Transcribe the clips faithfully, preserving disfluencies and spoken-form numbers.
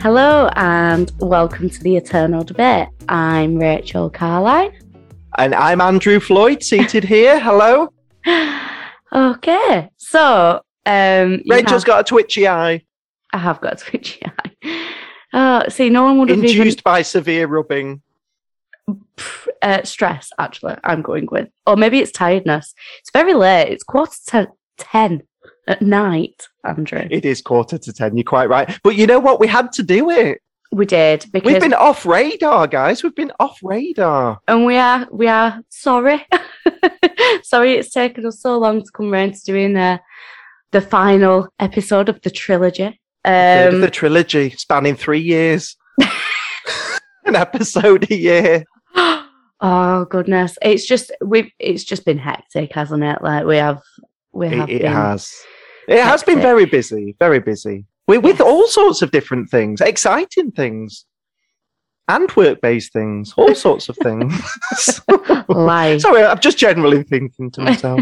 Hello and welcome to the Eternal Debate. I'm Rachel Carline. And I'm Andrew Floyd, seated here. Hello. Okay, so... Um, Rachel's have... got a twitchy eye. I have got a twitchy eye. Oh, see, no one would have Induced even... by severe rubbing. Uh, stress, actually, I'm going with. Or maybe it's tiredness. It's very late. It's quarter to ten at night, Andrew. It is quarter to ten, you're quite right. But you know what? We had to do it. We did. Because... We've been off radar, guys. We've been off radar. And we are, we are sorry. Sorry it's taken us so long to come around to doing uh, the final episode of the trilogy. Um, Third of the trilogy, spanning three years. An episode a year. Oh goodness, it's just we've it's just been hectic, hasn't it? Like we have, we have. It, it been has. It hectic. has been very busy, very busy. With, with all sorts of different things, exciting things, and work-based things, all sorts of things. Life. Sorry, I'm just generally thinking to myself,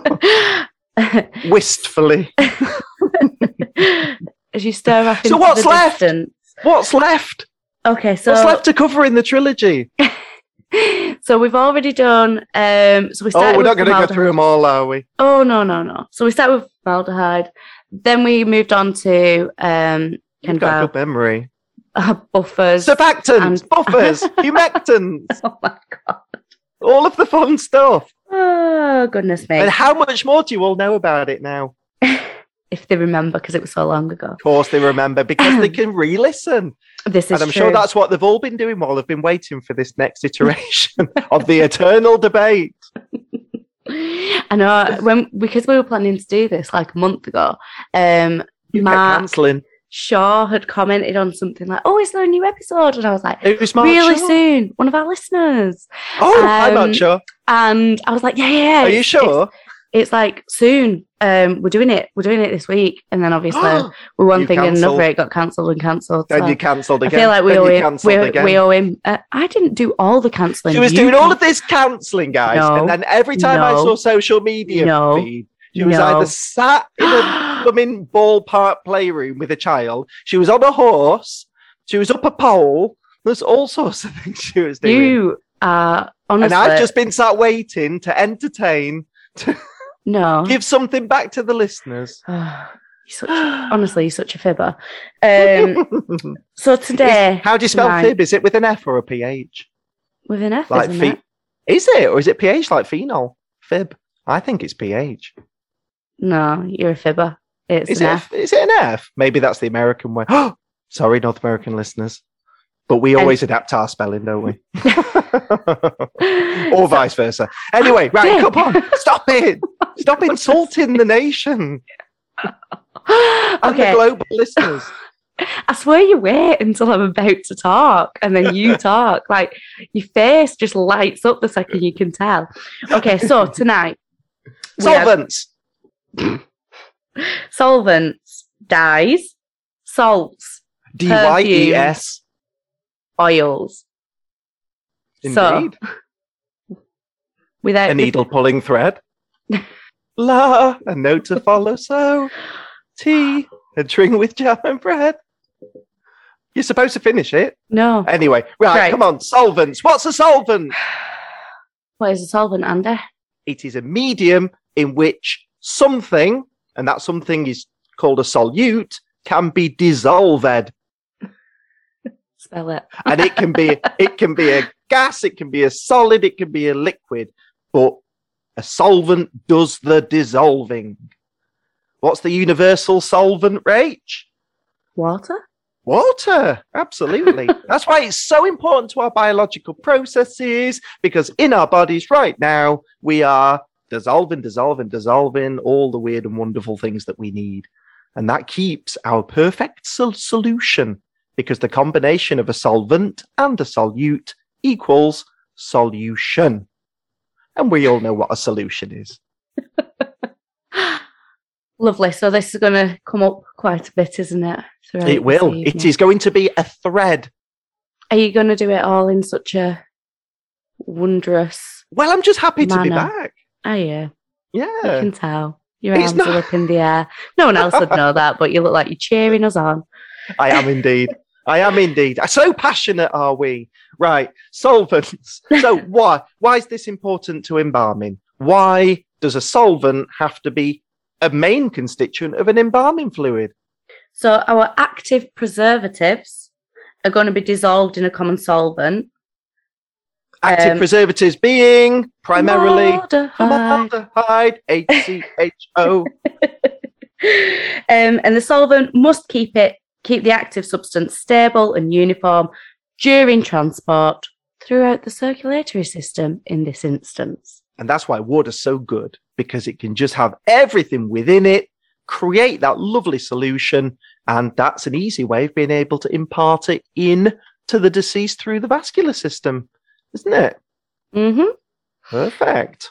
wistfully. As you stare off into So what's the left? distance. What's left? Okay, so What's left to cover in the trilogy? So we've already done. Um, so we started. Oh, we're not with going to go through them all, are we? Oh no, no, no. So we started with formaldehyde. Then we moved on to um, You've got a good memory. Uh, buffers, surfactants, and... buffers, humectants. Oh my god! All of the fun stuff. Oh goodness me! And how much more do you all know about it now? If they remember, because it was so long ago. Of course they remember, because they can re-listen. This is And I'm true. sure that's what they've all been doing while they've been waiting for this next iteration of the Eternal Debate. I know, when because we were planning to do this like a month ago, um, You kept Mark cancelling. Shaw had commented on something like, "Oh, is there a new episode?" And I was like, Who's Mark "Really Shaw? soon, one of our listeners." Oh, I'm Um, not sure. And I was like, "Yeah, yeah." yeah. Are you It's- sure? It's, it's like soon. Um, we're doing it. We're doing it this week. And then obviously, we one You thing and cancelled. another, it got cancelled and cancelled. Then So you cancelled I again. feel like we Then owe you him. cancelled We, again. we owe him. Uh, I didn't do all the cancelling. She was You doing all can- of this cancelling, guys. No. And then every time I No. saw social media No. feed, she was No. either sat in a blooming ballpark playroom with a child, she was on a horse, she was up a pole. There's all sorts of things she was doing. You are honestly. and I've just been sat waiting to entertain, to no. give something back to the listeners. You're such, honestly, you're such a fibber. Um, so today, Is- how do you spell tonight- fib? Is it with an F or a P H? with an F, Like isn't phe- it? Is it? Or is it P H like phenol? Fib? I think it's P H. No, you're a fibber. It's Is an it, F. a, is it an F? Maybe that's the American way. Sorry, North American listeners. But we always adapt our spelling, don't we? Or vice versa. Anyway, right, Dick. come on. Stop it. Stop insulting the nation and Okay, the global listeners. I swear you wait until I'm about to talk and then you talk. Like, your face just lights up the second you can tell. Okay, so tonight. we have Solvents. Solvents, dyes, salts, D Y E S. oils. Indeed. Without A needle pulling thread. La, a note to follow, so. Tea, a drink with jam and bread. You're supposed to finish it. No. Anyway, right, Right. come on. Solvents. What's a solvent? What is a solvent, Andy? It is a medium in which something, and that something is called a solute, can be dissolved. Spell it. And it can be it can be a gas, it can be a solid, it can be a liquid, but a solvent does the dissolving. What's the universal solvent, Rach? Water? Water, absolutely. That's why it's so important to our biological processes, because in our bodies right now, we are dissolving, dissolving, dissolving all the weird and wonderful things that we need. And that keeps our perfect sol- solution, because the combination of a solvent and a solute equals solution. And we all know what a solution is. Lovely. So this is going to come up quite a bit, isn't it? throughout It will. this It evening? is going to be a thread. Are you going to do it all in such a wondrous Well, I'm just happy to be manner? back. Are you? Yeah. You can tell. Your It's arms not- are up in the air. No one else would know that, but you look like you're cheering us on. I am indeed. I am indeed. So passionate are we. Right. Solvents. So why? Why is this important to embalming? Why does a solvent have to be a main constituent of an embalming fluid? So our active preservatives are going to be dissolved in a common solvent. Active Um, preservatives being primarily Formaldehyde. formaldehyde, H C H O. um, and the solvent must keep it keep the active substance stable and uniform during transport throughout the circulatory system in this instance. And that's why water's so good, because it can just have everything within it, create that lovely solution, and that's an easy way of being able to impart it in to the deceased through the vascular system, isn't it? Mm-hmm. Perfect.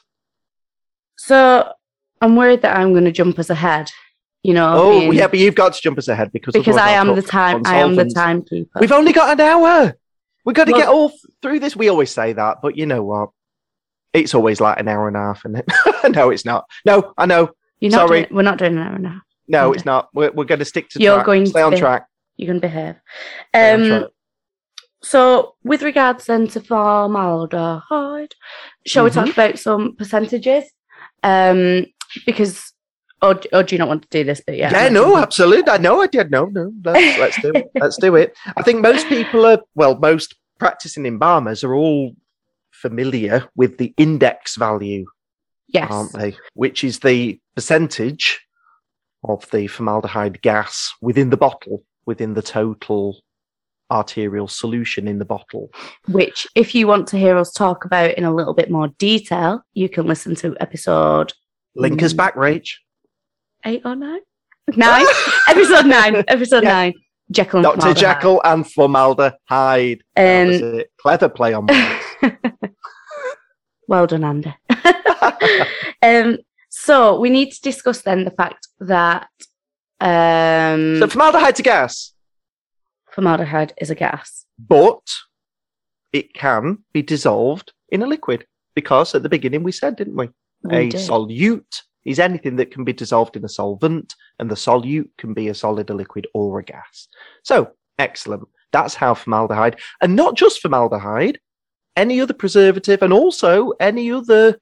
So I'm worried that I'm going to jump us ahead. You know, Oh, being- yeah, but you've got to jump us ahead because because otherwise I I'll am the talk time. on I am the solvents. timekeeper. We've only got an hour. We've got to Well- get all th- through this. We always say that, but you know what? It's always like an hour and a half, and no, it's not. No, I know. You're not Sorry. doing, we're not doing an hour and a half. No, Okay. it's not. We're, we're going to stick to You're track. going Stay to on be- track. You're going to behave. Stay on Um, track. so with regards then to formaldehyde, shall we Mhm. talk about some percentages? Um, because, or, or do you not want to do this bit yet? Yeah, no, absolutely. I know I did. No, no. Let's, let's do it. Let's do it. I think most people are, well, most practicing embalmers are all familiar with the index value, Yes. aren't they? Which is the percentage of the formaldehyde gas within the bottle, within the total arterial solution in the bottle. Which, if you want to hear us talk about in a little bit more detail, you can listen to episode Link us Mm. back, Rach. eight or nine? Nine? episode nine. Episode Yeah. nine. Jekyll and Doctor formaldehyde. Jekyll and formaldehyde. That was Um, it. Clever play on words. well done, Andy. um, so we need to discuss then the fact that um, So formaldehyde's a gas, formaldehyde is a gas. but it can be dissolved in a liquid because at the beginning we said, didn't we? We a did. solute is anything that can be dissolved in a solvent, and the solute can be a solid, a liquid, or a gas. So, excellent. That's how formaldehyde, and not just formaldehyde, any other preservative, and also any other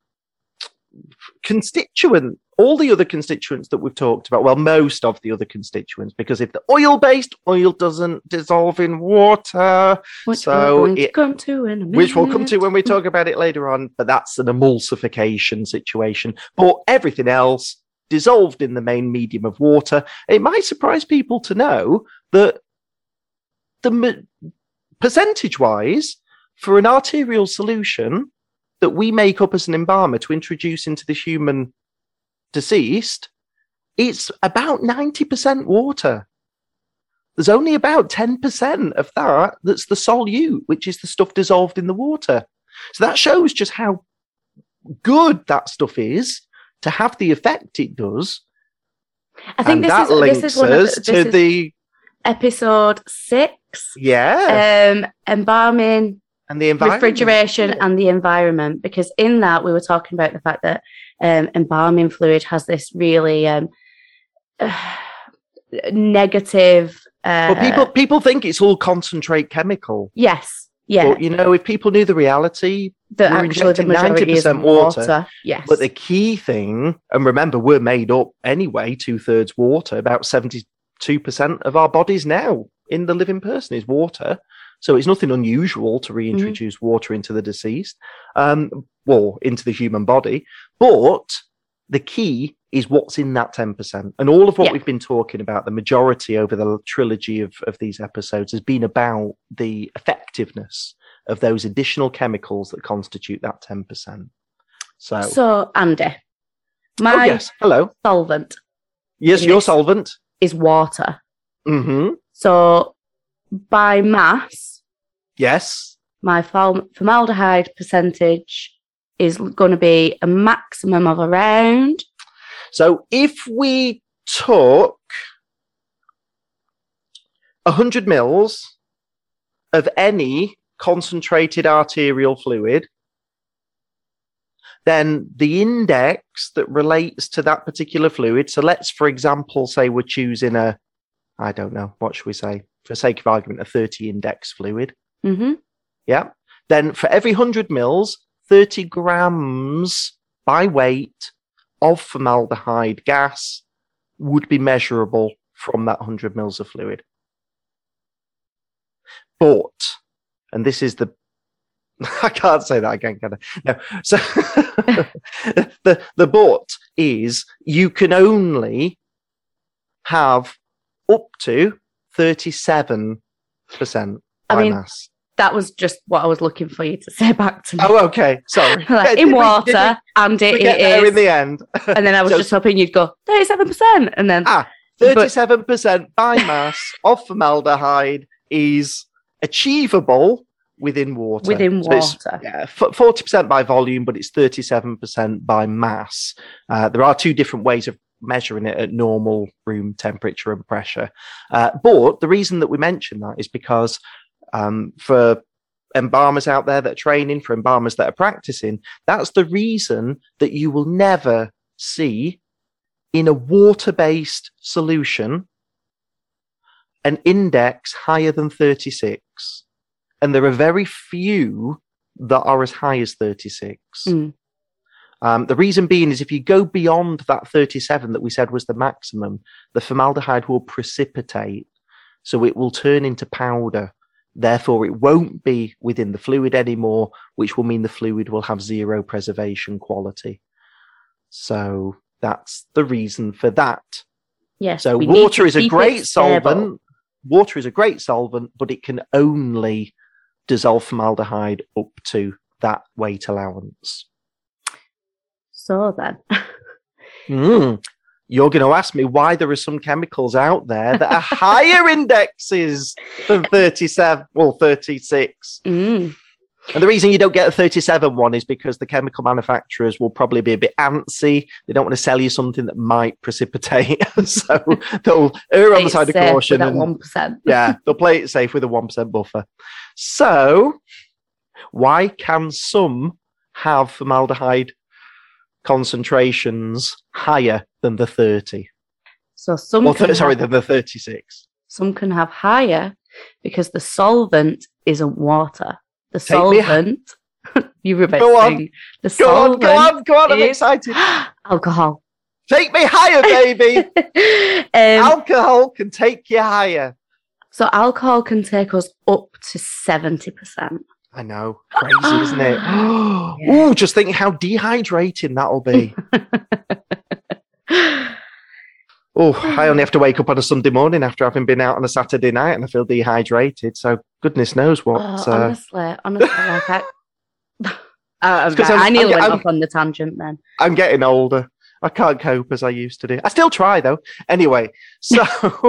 constituent, all the other constituents that we've talked about, well, most of the other constituents, because if the oil-based, oil doesn't dissolve in water, Which so we're going to it- come to in a minute. which we'll come to when we talk about it later on, but that's an emulsification situation. But everything else dissolved in the main medium of water. It might surprise people to know that the m- percentage-wise, for an arterial solution that we make up as an embalmer to introduce into the human deceased, it's about ninety percent water. There's only about ten percent of that that's the solute, which is the stuff dissolved in the water. So that shows just how good that stuff is to have the effect it does. I think and this that is links this is one of us the, to this is the episode six. yeah Um, embalming, and the environment. refrigeration, and the environment. Because in that we were talking about the fact that um, embalming fluid has this really um, negative. Uh, Well, people people think it's all concentrate chemical. Yes. Yeah. But you know, if people knew the reality, that we're actually the injecting majority is ninety percent water. water. Yes. but the key thing, and remember, we're made up anyway, two thirds water. About seventy-two percent of our bodies now in the living person is water. So it's nothing unusual to reintroduce Mm-hmm. water into the deceased, um, well, into the human body. But the key is what's in that ten percent. And all of what Yeah. we've been talking about, the majority over the trilogy of, of these episodes, has been about the effectiveness of those additional chemicals that constitute that ten percent. So, So, Andy, oh, my yes. Hello. solvent Yes, in your this- solvent. is water. Mm-hmm. So, by mass, Yes. my form- formaldehyde percentage is going to be a maximum of around. So if we took one hundred mils of any concentrated arterial fluid, then the index that relates to that particular fluid, so let's, for example, say we're choosing a, I don't know, what should we say? for sake of argument, a thirty index fluid. Mm-hmm. Yeah. Then for every one hundred mils, thirty grams by weight of formaldehyde gas would be measurable from that one hundred mils of fluid. But, and this is the, I can't say that again, can I? No. So the, the but is you can only have up to thirty-seven percent I mean, biomass. That was just what I was looking for you to say back to me. Oh, okay. Sorry. Like, in water, and it, we get it there is. in the end. And then I was So- just hoping you'd go thirty-seven percent, and then Ah, thirty-seven percent biomass of formaldehyde is achievable within water. within So it's- water. Yeah, f- forty percent by volume, but it's thirty-seven percent by mass. Uh, there are two different ways of measuring it at normal room temperature and pressure. Uh, but the reason that we mention that is because um, for embalmers out there that are training, for embalmers that are practicing, that's the reason that you will never see in a water-based solution an index higher than thirty-six. And there are very few that are as high as thirty-six. Mm. Um, the reason being is if you go beyond that thirty-seven that we said was the maximum, the formaldehyde will precipitate. So it will turn into powder. Therefore, it won't be within the fluid anymore, which will mean the fluid will have zero preservation quality. So that's the reason for that. Yes. So we need water to is a keep it great stable. solvent. Water is a great solvent, but it can only dissolve formaldehyde up to that weight allowance. So then, Mm. You're going to ask me why there are some chemicals out there that are higher indexes than thirty-seven, well, thirty-six. mm, And the reason you don't get a thirty-seven one is because the chemical manufacturers will probably be a bit antsy. They don't want to sell you something that might precipitate. So they'll err on the side of safe with caution. that and- one percent. yeah, they'll play it safe with a one percent buffer. So why can some have formaldehyde concentrations higher than the thirty? So some Well, can th- sorry, have, than the thirty-six. some can have higher because the solvent isn't water. The Take me- solvent, you remember Go on. saying, the Go on, solvent go on, go on, I'm is excited. alcohol. Take me higher, baby. um, Alcohol can take you higher. so alcohol can take us up to seventy percent. I know. Crazy, isn't it? Oh, just think how dehydrating that'll be. Oh, I only have to wake up on a Sunday morning after having been out on a Saturday night and I feel dehydrated. So goodness knows what. Oh, uh, honestly, honestly, like I, uh, 'cause right, I'm- I nearly I'm- went I'm- off on the tangent then. I'm getting older. I can't cope as I used to do. I still try though. Anyway, so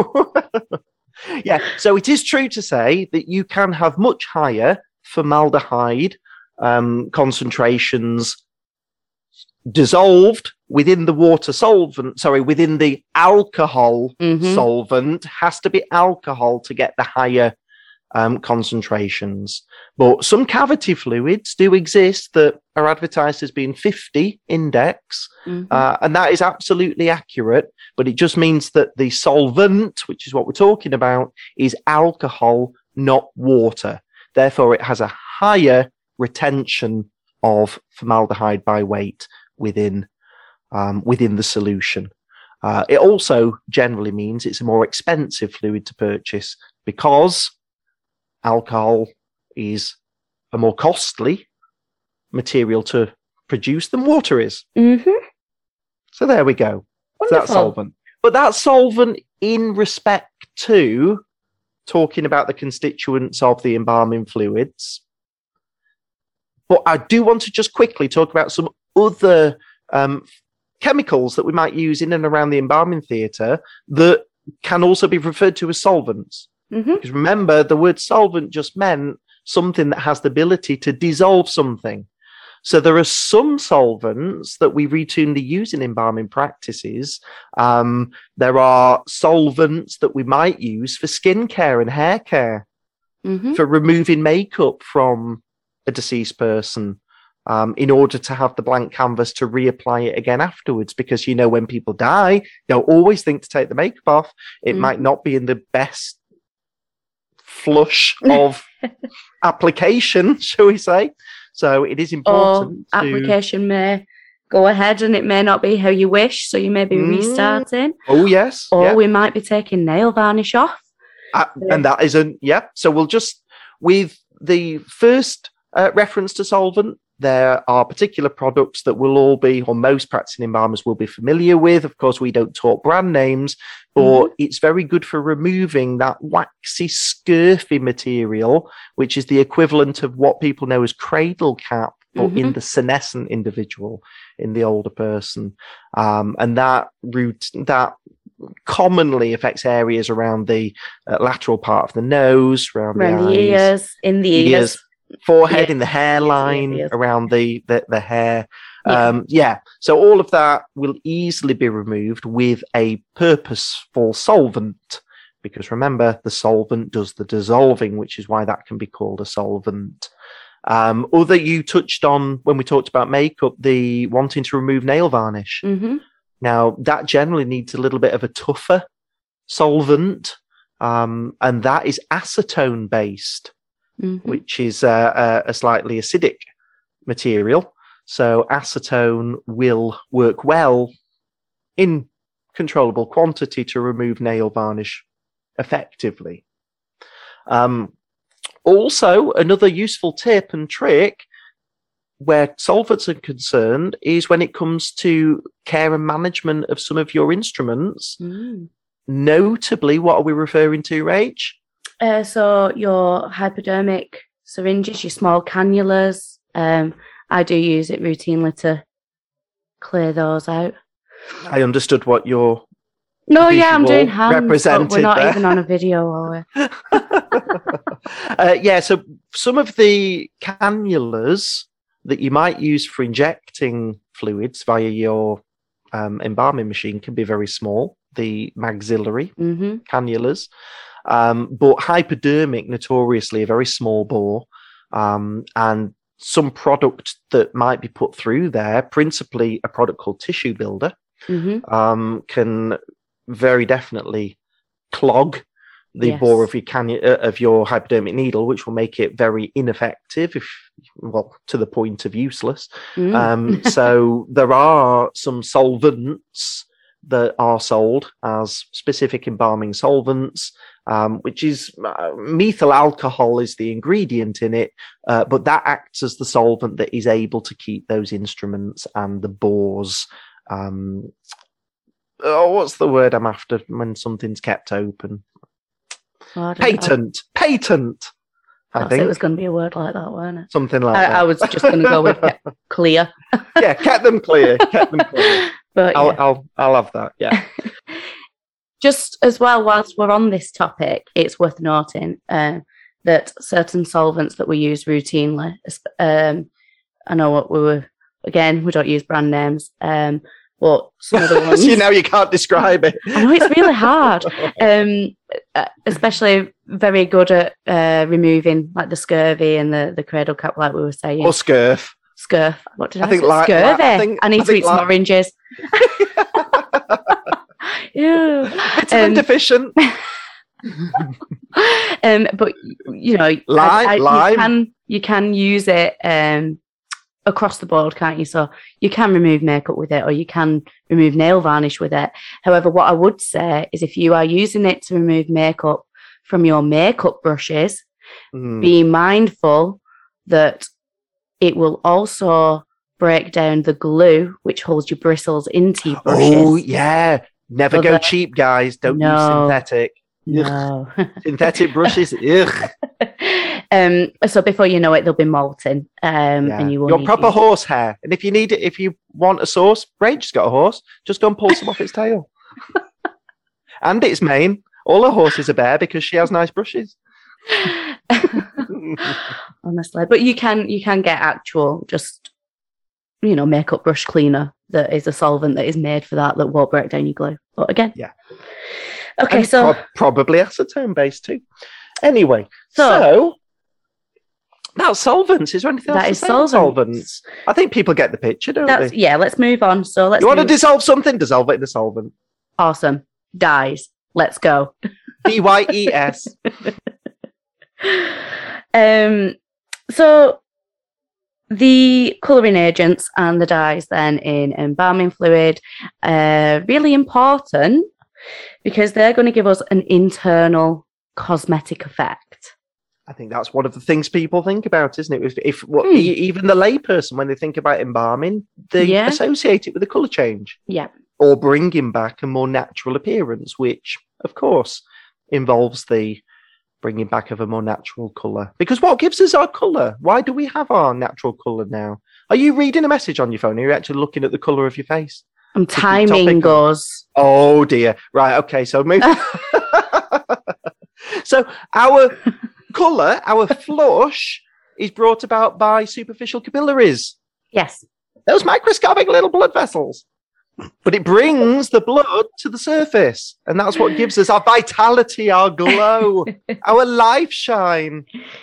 yeah, so it is true to say that you can have much higher formaldehyde um, concentrations dissolved within the water solvent, sorry, within the alcohol Mhm. solvent. Has to be alcohol to get the higher um, concentrations. But some cavity fluids do exist that are advertised as being fifty index, Mhm. uh, and that is absolutely accurate. But it just means that the solvent, which is what we're talking about, is alcohol, not water. Therefore, it has a higher retention of formaldehyde by weight within um, within the solution. Uh, it also generally means it's a more expensive fluid to purchase because alcohol is a more costly material to produce than water is. Mhm. So there we go. So that's Wonderful. solvent. But that solvent in respect to talking about the constituents of the embalming fluids. But I do want to just quickly talk about some other um, chemicals that we might use in and around the embalming theatre that can also be referred to as solvents. Mhm. Because remember, the word solvent just meant something that has the ability to dissolve something. So there are some solvents that we routinely use in embalming practices. Um, there are solvents that we might use for skin care and hair care, Mhm. for removing makeup from a deceased person, um, in order to have the blank canvas to reapply it again afterwards. Because, you know, when people die, they'll always think to take the makeup off. It Mhm. might not be in the best flush of application, shall we say. So it is Or important to... application may go ahead and it may not be how you wish, so you may be Mm. restarting. Oh, yes. Or yeah. we might be taking nail varnish off. Uh, and that isn't, yeah. So we'll just, with the first uh, reference to solvent, there are particular products that will all be, or most practicing embalmers will be familiar with. Of course, we don't talk brand names, but Mhm. it's very good for removing that waxy, scurfy material, which is the equivalent of what people know as cradle cap, but in Mhm. the senescent individual, in the older person. Um, and that root, that commonly affects areas around the uh, lateral part of the nose, around, Around the, the eyes, ears, in the ears. ears, forehead, Yeah. in the hairline, Yes, yes, yes. around the, the, the hair. Yeah. Um, yeah. So all of that will easily be removed with a purposeful solvent, because remember, the solvent does the dissolving, which is why that can be called a solvent. Um, other you touched on when we talked about makeup, the wanting to remove nail varnish. Mhm. Now, that generally needs a little bit of a tougher solvent, um, and that is acetone based, Mhm. which is uh, a, a slightly acidic material. So, acetone will work well in controllable quantity to remove nail varnish effectively. Um, also, another useful tip and trick where solvents are concerned is when it comes to care and management of some of your instruments. Mm. Notably, what are we referring to, Rach? Uh, so your hypodermic syringes, your small cannulas, um, I do use it routinely to clear those out. I understood what your No, yeah, I'm visual doing hands, but represented we're not there. even on a video, are we? uh, yeah, so some of the cannulas that you might use for injecting fluids via your um, embalming machine can be very small, the maxillary Mm-hmm. cannulas. Um, but hypodermic, notoriously a very small bore, um, and some product that might be put through there, principally a product called Tissue Builder, Mm-hmm. um, can very definitely clog the Yes. bore of your cannu- uh, of your hypodermic needle, which will make it very ineffective, if well, to the point of useless. Mm. Um, so there are some solvents that are sold as specific embalming solvents, um, which is uh, methyl alcohol is the ingredient in it, uh, but that acts as the solvent that is able to keep those instruments and the bores. Um, oh, what's the word I'm after when something's kept open? Oh, I don't know. Patent, patent. I That's think it was going to be a word like that, weren't it? something like I, that. I was just going to go with ke- clear, yeah, kept them clear, kept them clear. but I'll, yeah. I'll, I'll have that. Yeah. Just as well, whilst we're on this topic, it's worth noting uh, that certain solvents that we use routinely, um, I know what we were, again, we don't use brand names, um, but some of the ones. you know, you can't describe it. I know it's really hard, um, uh, especially very good at uh, removing like the scurvy and the, the cradle cap, like we were saying. Or scurf. Scurf. What did I, I think say? like- Scurvy. like- I think- I need I to think eat some like- oranges. Ew. Vitamin Um, deficient. um, but you know, Lime- I, I, lime. you can you can use it um, across the board, can't you? So you can remove makeup with it, or you can remove nail varnish with it. However, what I would say is, if you are using it to remove makeup from your makeup brushes, Mm. be mindful that it will also break down the glue which holds your bristles into your brushes. Oh, yeah. Never So go that- cheap, guys. Don't No. use synthetic. No. Synthetic brushes. Ugh. um, so before you know it, they'll be molten, um, Yeah. and you will Your need proper to- horse hair. And if you need it, if you want a sauce, Rachel's got a horse. Just go and pull some off its tail. And its mane. All her horses are bare because she has nice brushes. honestly, but you can you can get actual just you know makeup brush cleaner that is a solvent that is made for that that won't break down your glue. But again, Yeah. Okay, And so prob- probably acetone based too. Anyway, So- so, that's solvents. Is there anything else that to is say on solvents. solvents? I think people get the picture, don't That's they? yeah. Let's move on. So let's You want to do- dissolve something? Dissolve it in a solvent. awesome dyes. Let's go. D Y E S. um, so the colouring agents and the dyes then in embalming fluid are really important because they're going to give us an internal cosmetic effect. I think that's one of the things people think about, isn't it? If, if what, Hmm. e- even the layperson, when they think about embalming, they Yeah. associate it with a colour change Yeah. or bringing back a more natural appearance, which, of course, involves the bringing back of a more natural colour. Because what gives us our colour? Why do we have our natural colour now? Are you reading a message on your phone? Are you actually looking at the colour of your face? I'm keep timing topic- us. Oh dear. Right. Okay. So move. So our colour, our flush, is brought about by superficial capillaries. Yes. Those microscopic little blood vessels. But it brings the blood to the surface. And that's what gives us our vitality, our glow, our life shine.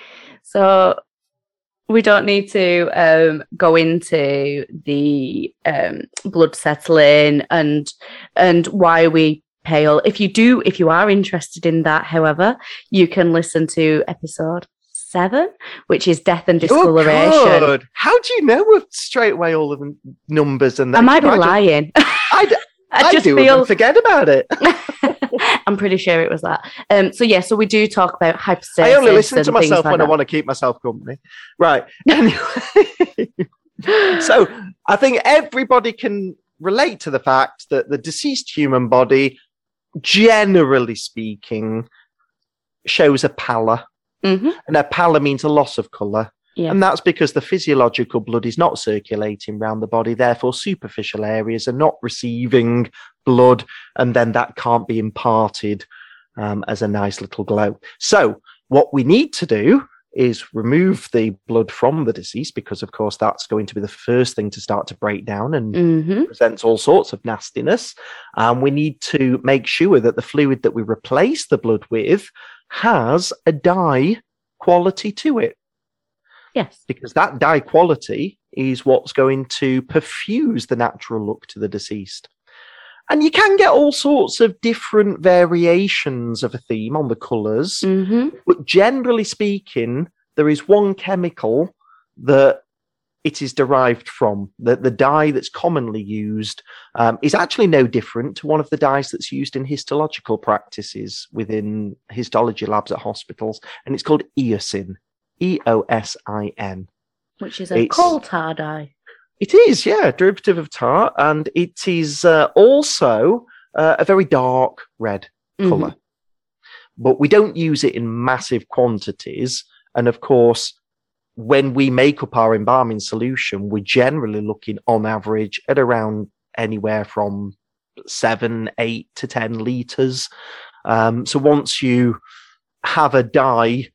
So we don't need to um, go into the um, blood settling and and why we pale. If you do, if you are interested in that, however, you can listen to episode seven, which is death and discoloration. Oh, good. How do you know straight away all of the numbers and that? I might be I just- lying. I, d- I I just do feel and forget about it. I'm pretty sure it was that. Um, so yeah, so we do talk about hypostasis. I only listen and to things myself like when I that. want to keep myself company. Right. Anyway. So I think everybody can relate to the fact that the deceased human body, generally speaking, shows a pallor. Mhm. And a pallor means a loss of colour. Yeah. And that's because the physiological blood is not circulating around the body. Therefore, superficial areas are not receiving blood. And then that can't be imparted um, as a nice little glow. So what we need to do is remove the blood from the deceased, because, of course, that's going to be the first thing to start to break down and Mhm. presents all sorts of nastiness. And we need to make sure that the fluid that we replace the blood with has a dye quality to it, Yes. because that dye quality is what's going to perfuse the natural look to the deceased. And you can get all sorts of different variations of a theme on the colours, hmm but generally speaking, there is one chemical that it is derived from. The, the dye that's commonly used um, is actually no different to one of the dyes that's used in histological practices within histology labs at hospitals, and it's called eosin. E O S I N. Which is a It's- coal tar dye. It is, yeah, derivative of tar, and it is uh, also uh, a very dark red Mhm. colour. But we don't use it in massive quantities. And of course, when we make up our embalming solution, we're generally looking on average at around anywhere from seven, eight to ten litres. Um, so once you have a dye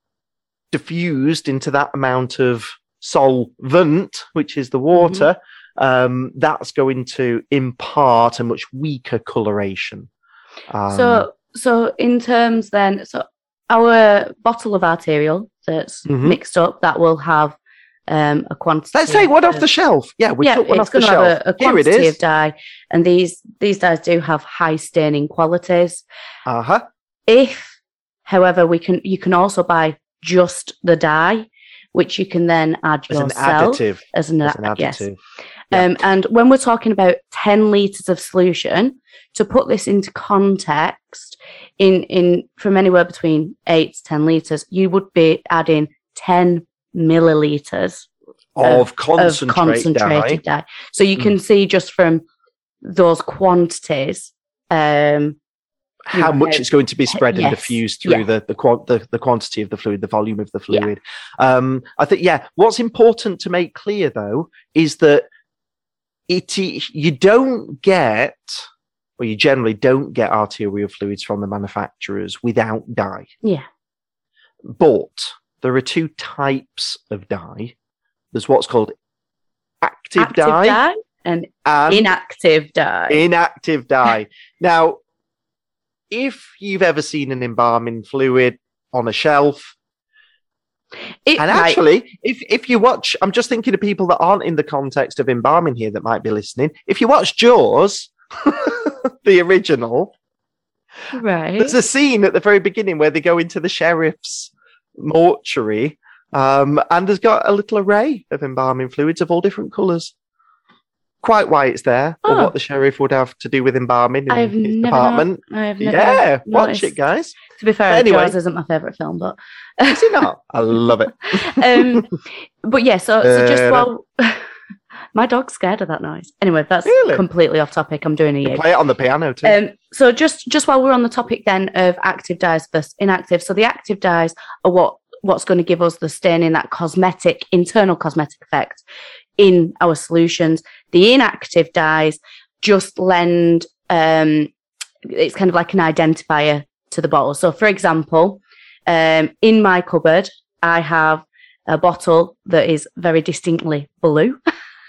diffused into that amount of solvent, which is the water, um, that's going to impart a much weaker coloration. Um, So, so in terms then, so our bottle of arterial that's Mhm. mixed up, that will have um, a quantity. let's take one off of- the shelf. Yeah, we yeah, took one it's off the going to shelf. have a, a Here it quantity is. of dye, and these these dyes do have high staining qualities. Uh huh. If, however, we can you can also buy just the dye, which you can then add As an yourself additive. as an, As an ad- yes. additive. Yeah. Um, and when we're talking about ten litres of solution, to put this into context, in, in from anywhere between eight to ten litres, you would be adding ten millilitres Of of concentrate concentrated dye. dye. So you can see just from those quantities, um, How you much know, it's going to be spread and yes, diffused through yeah. the the, qua- the the quantity of the fluid, the volume of the Yeah. fluid. Um, I think, yeah. What's important to make clear though is that it i- you don't get, or you generally don't get arterial fluids from the manufacturers without dye. yeah, But there are two types of dye. There's what's called active, active dye, dye and and inactive dye. inactive dye. Now, if you've ever seen an embalming fluid on a shelf, It- and right, actually, if if you watch, I'm just thinking of people that aren't in the context of embalming here that might be listening. If you watch Jaws, the original, right. there's a scene at the very beginning where they go into the sheriff's mortuary, um, and has got a little array of embalming fluids of all different colours. Quite why it's there, or Oh. what the sheriff would have to do with embalming in I've his never department. no- I've never Yeah, watch noticed. it, guys. To be fair, Anyway. Jaws isn't my favourite film, but Is it not? I love it. um, but yeah. So, so just Uh, while my dog's scared of that noise. Anyway, that's Really? completely off topic. I'm doing a You you. play it on the piano too. Um, so just just while we're on the topic then of active dyes versus inactive. So the active dyes are what what's going to give us the staining, that cosmetic, internal cosmetic effect in our solutions. The inactive dyes just lend, um, it's kind of like an identifier to the bottle. So for example, um, in my cupboard, I have a bottle that is very distinctly blue.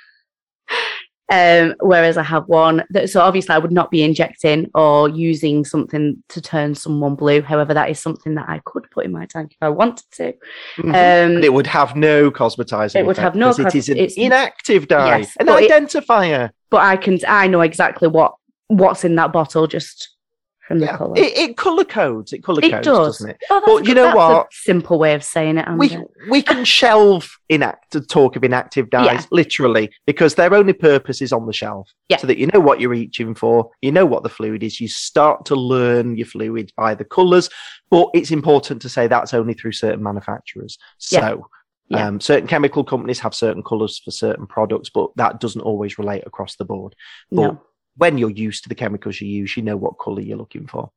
Um, whereas I have one that, so obviously I would not be injecting or using something to turn someone blue. However, that is something that I could put in my tank if I wanted to. Mhm. Um, And it would have no cosmetizing. it would effect have no because cos- It is an it's- inactive dye, Yes, an but it- identifier. but I can, I know exactly what what's in that bottle just from the Yeah. colour. It, it color codes. It color It codes, does. doesn't it? Oh, that's But a- you know that's what? A simple way of saying it. We Amanda. we can shelve inact talk of inactive dyes Yeah. literally because their only purpose is on the shelf, Yeah. so that you know what you're reaching for, you know what the fluid is. You start to learn your fluids by the colours, but it's important to say that's only through certain manufacturers. Yeah. So. Yeah. Um, certain chemical companies have certain colours for certain products, but that doesn't always relate across the board. But No. when you're used to the chemicals you use, you know what colour you're looking for.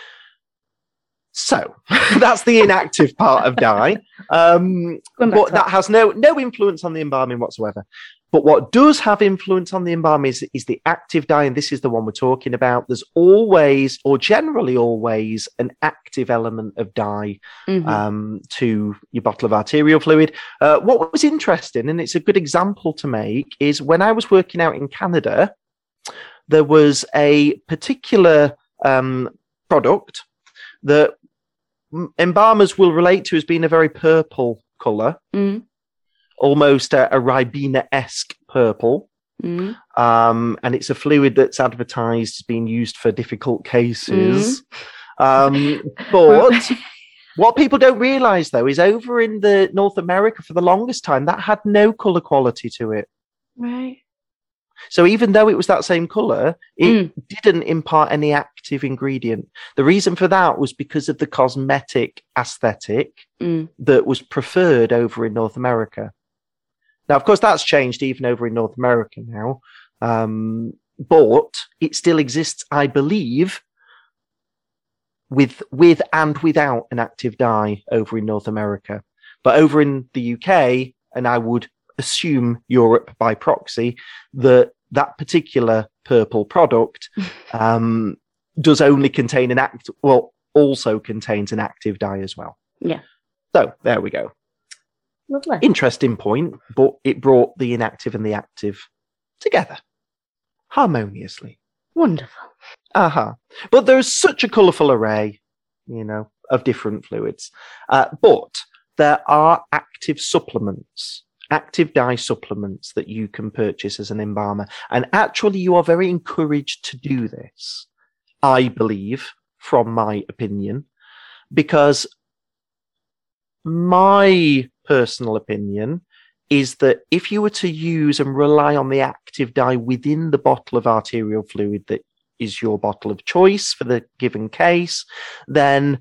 So that's the inactive part of dye. Um, Going back but to that has no no influence on the embalming whatsoever. But what does have influence on the embalming is, is the active dye, and this is the one we're talking about. There's always, or generally always, an active element of dye Mhm. um, to your bottle of arterial fluid. Uh, what was interesting, and it's a good example to make, is when I was working out in Canada, there was a particular um, product that m- embalmers will relate to as being a very purple colour, Mm, almost a, a Ribena-esque purple. mm. Um, and it's a fluid that's advertised as being used for difficult cases. Um, but what people don't realise, though, is over in the North America for the longest time, that had no colour quality to it. Right. So even though it was that same colour, it didn't impart any active ingredient. The reason for that was because of the cosmetic aesthetic Mm. that was preferred over in North America. Now, of course, that's changed even over in North America now. Um, but it still exists, I believe, with with and without an active dye over in North America. But over in the U K, and I would assume Europe by proxy, that that particular purple product um, does only contain an act, well, also contains an active dye as well. Yeah. So there we go. Lovely. Interesting point, but it brought the inactive and the active together harmoniously. Wonderful. Uh-huh. But there's such a colourful array, you know, of different fluids. Uh, but there are active supplements, active dye supplements that you can purchase as an embalmer. And actually, you are very encouraged to do this, I believe, from my opinion, because my personal opinion is that if you were to use and rely on the active dye within the bottle of arterial fluid that is your bottle of choice for the given case, then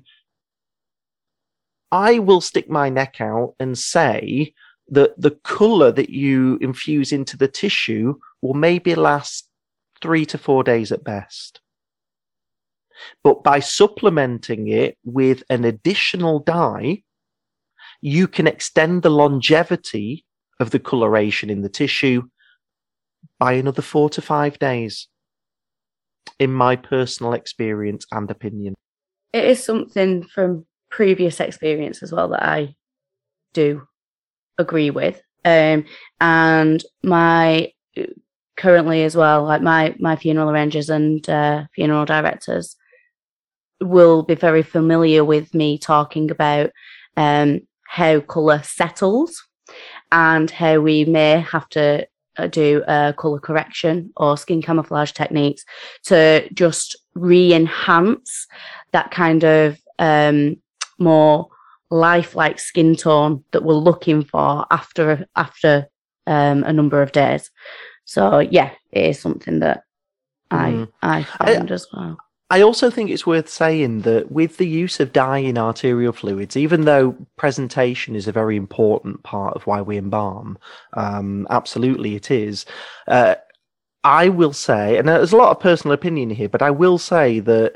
I will stick my neck out and say that the colour that you infuse into the tissue will maybe last three to four days at best. But by supplementing it with an additional dye, you can extend the longevity of the coloration in the tissue by another four to five days, in my personal experience and opinion. It is something from previous experience as well that I do agree with. Um, and my currently as well, like my, my funeral arrangers and uh, funeral directors will be very familiar with me talking about um, how colour settles and how we may have to uh, do a colour correction or skin camouflage techniques to just re-enhance that kind of um, more lifelike skin tone that we're looking for after after um, a number of days. So yeah, it is something that Mm. I I found I, as well. I also think it's worth saying that with the use of dye in arterial fluids, even though presentation is a very important part of why we embalm, um, absolutely it is. Uh, I will say, and there's a lot of personal opinion here, but I will say that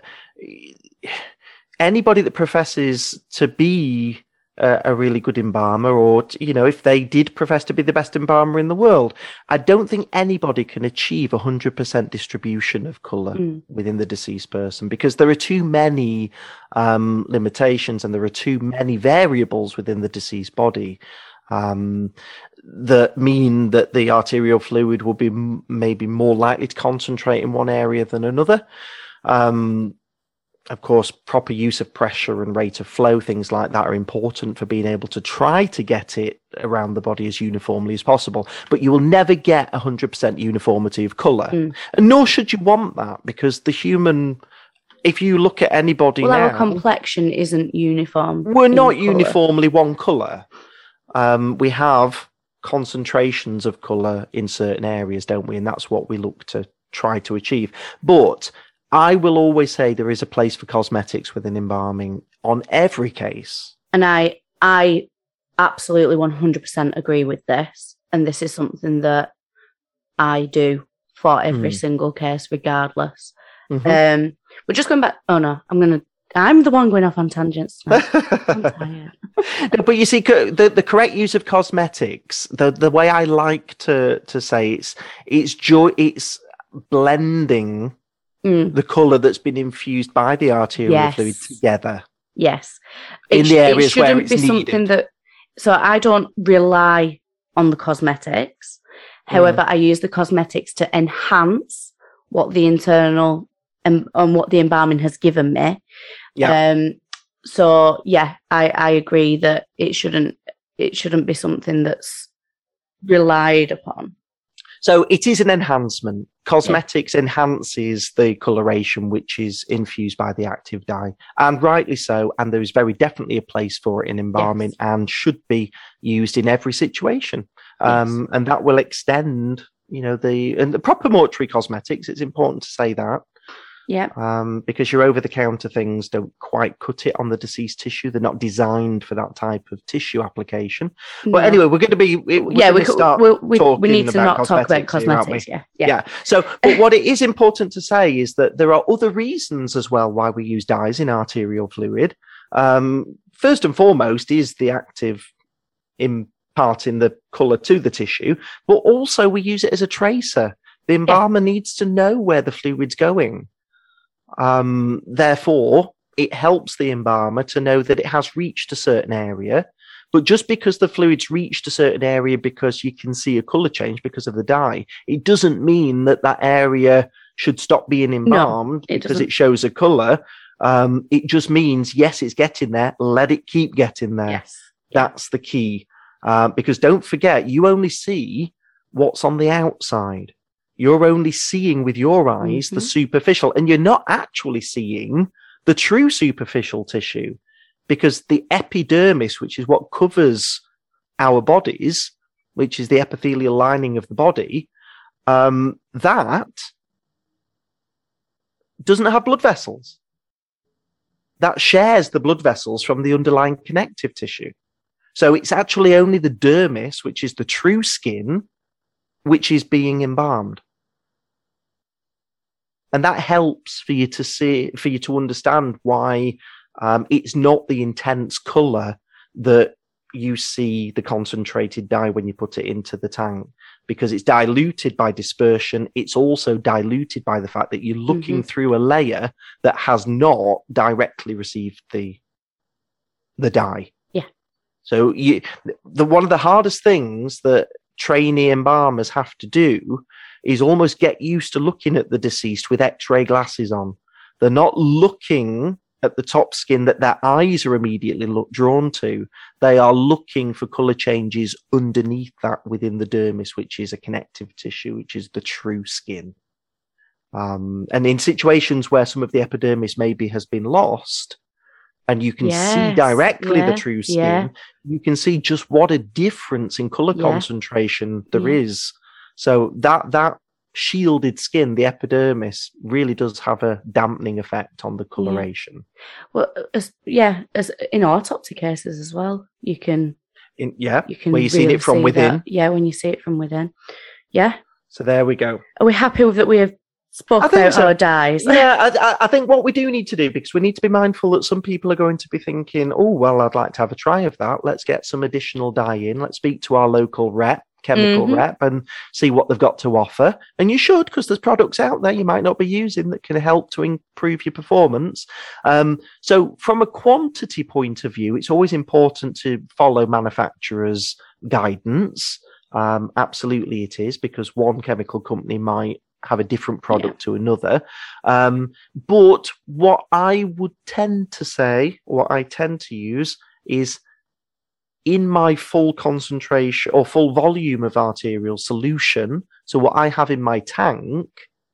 anybody that professes to be a, a really good embalmer, or, you know, if they did profess to be the best embalmer in the world, I don't think anybody can achieve one hundred percent distribution of colour mm. within the deceased person, because there are too many um, limitations and there are too many variables within the deceased body um, that mean that the arterial fluid will be m- maybe more likely to concentrate in one area than another. Um, Of course, proper use of pressure and rate of flow, things like that, are important for being able to try to get it around the body as uniformly as possible. But you will never get one hundred percent uniformity of colour. Mm. And nor should you want that, because the human, if you look at anybody well, now... our complexion isn't uniform. We're not colour. uniformly one colour. Um, we have concentrations of colour in certain areas, don't we? And that's what we look to try to achieve. But I will always say there is a place for cosmetics within embalming on every case. And I I absolutely one hundred percent agree with this. And this is something that I do for every mm. single case, regardless. Mm-hmm. Um, we're just going back. Oh, no, I'm going to. I'm the one going off on tangents. I'm tired. No, but you see, the, the correct use of cosmetics, the the way I like to to say it's it's joy, it's blending Mm. the colour that's been infused by the arterial yes. fluid together. Yes. In it, the areas it where it's be needed. Something that, so I don't rely on the cosmetics. However, mm. I use the cosmetics to enhance what the internal and, and what the embalming has given me. Yeah. Um, so yeah, I, I agree that it shouldn't it shouldn't be something that's relied upon. So it is an enhancement. Cosmetics yeah. enhances the coloration which is infused by the active dye, and rightly so. And there is very definitely a place for it in embalming, yes. and should be used in every situation. Um, yes. And that will extend, you know, the and the proper mortuary cosmetics. It's important to say that. Yeah. Um, because your over-the-counter things don't quite cut it on the deceased tissue. They're not designed for that type of tissue application. No. But anyway, we're going to be we're yeah. We, start we, we, we need to not talk about cosmetics. Here, yeah, yeah. Yeah. So, but what it is important to say is that there are other reasons as well why we use dyes in arterial fluid. Um, first and foremost is the active imparting the colour to the tissue, but also we use it as a tracer. The embalmer yeah. needs to know where the fluid's going. Um, therefore, it helps the embalmer to know that it has reached a certain area. But just because the fluid's reached a certain area because you can see a colour change because of the dye, it doesn't mean that that area should stop being embalmed no, it because doesn't. It shows a colour. Um, it just means, yes, it's getting there. Let it keep getting there. Yes. That's the key. Uh, because don't forget, you only see what's on the outside. You're only seeing with your eyes mm-hmm. the superficial, and you're not actually seeing the true superficial tissue, because the epidermis, which is what covers our bodies, which is the epithelial lining of the body, um, that doesn't have blood vessels. That shares the blood vessels from the underlying connective tissue. So it's actually only the dermis, which is the true skin, which is being embalmed. And that helps for you to see, for you to understand why um, it's not the intense colour that you see the concentrated dye when you put it into the tank, because it's diluted by dispersion. It's also diluted by the fact that you're looking mm-hmm. through a layer that has not directly received the the dye. Yeah. So you, the one of the hardest things that trainee embalmers have to do is almost get used to looking at the deceased with X-ray glasses on. They're not looking at the top skin that their eyes are immediately look, drawn to. They are looking for colour changes underneath that within the dermis, which is a connective tissue, which is the true skin. Um, and in situations where some of the epidermis maybe has been lost, and you can Yes, see directly yeah, the true skin, yeah. you can see just what a difference in color Yeah. concentration there Yeah. is. So that that shielded skin, the epidermis, really does have a dampening effect on the coloration. Well, as, yeah, as in autopsy cases as well, you can In, yeah, you can where you've seen really it from see within. that. Yeah, when you see it from within. Yeah. So there we go. Are we happy with that? We have spoke I think about so. our dyes. Yeah, I, I- I think what we do need to do, because we need to be mindful that some people are going to be thinking, oh, well, I'd like to have a try of that. Let's get some additional dye in. Let's speak to our local rep, chemical Mhm. rep, and see what they've got to offer. And you should, because there's products out there you might not be using that can help to improve your performance. Um, so from a quantity point of view, it's always important to follow manufacturers' guidance. Um, absolutely it is, because one chemical company might have a different product to another. Um, but what I would tend to say, what I tend to use is in my full concentration or full volume of arterial solution. So what I have in my tank,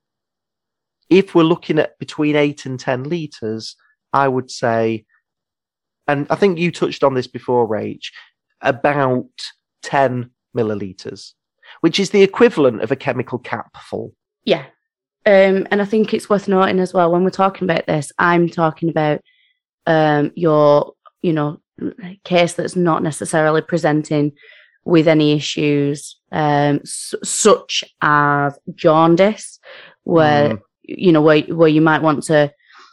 if we're looking at between eight and ten litres, I would say, and I think you touched on this before, Rach, about ten millilitres, which is the equivalent of a chemical cap full. Yeah. Um, and I think it's worth noting as well, when we're talking about this, I'm talking about um, your, you know, case that's not necessarily presenting with any issues, um, s- such as jaundice, where, Mm. you know, where, where you might want to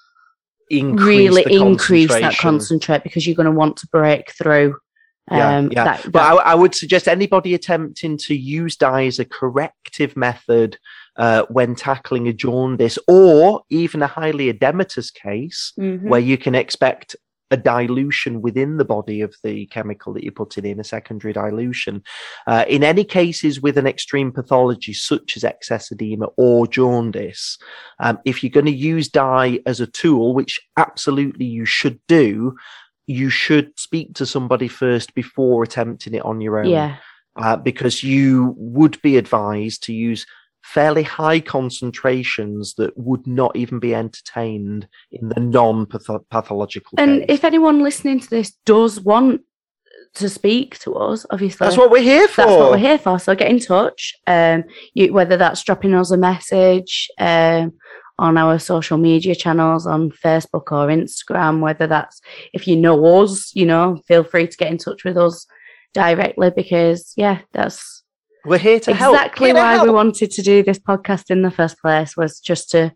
Increase really the increase that concentration. concentrate because you're going to want to break through. Yeah, Um, yeah. that- But that- I, I would suggest anybody attempting to use dye as a corrective method uh, when tackling a jaundice or even a highly edematous case, Mhm. where you can expect a dilution within the body of the chemical that you're putting in, a secondary dilution. Uh, in any cases with an extreme pathology such as excess edema or jaundice, um, if you're going to use dye as a tool, which absolutely you should do, you should speak to somebody first before attempting it on your own. yeah. Uh, because you would be advised to use fairly high concentrations that would not even be entertained in the non-pathological And case. if anyone listening to this does want to speak to us, obviously That's what we're here for. that's what we're here for. So get in touch. Um, you, whether that's dropping us a message um, on our social media channels on Facebook or Instagram, whether that's if you know us, you know, feel free to get in touch with us directly, because yeah, that's We're here to help. exactly Here to why we help. wanted to do this podcast in the first place, was just to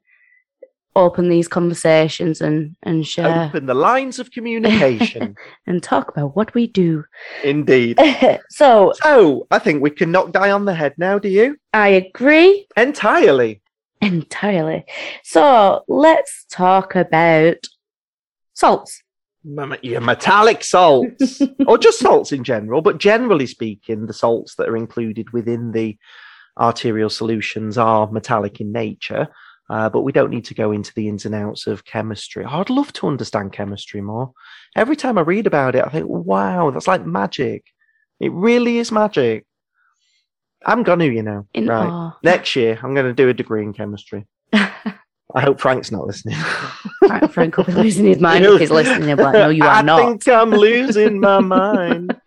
open these conversations and and share Open the lines of communication. and talk about what we do. Indeed. So So, I think we can knock dye on the head now, do you? I agree Entirely. entirely. So let's talk about salts. M- Yeah, metallic salts, or just salts in general, but generally speaking, the salts that are included within the arterial solutions are metallic in nature, uh, but we don't need to go into the ins and outs of chemistry. I'd love to understand chemistry more. Every time I read about it, I think, wow, that's like magic. It really is magic. I'm gonna, you know. In right. awe. Next year, I'm going to do a degree in chemistry. I hope Frank's not listening. Right, Frank will be losing his mind if he's listening. He'll be like, no, you are I not. think I'm losing my mind.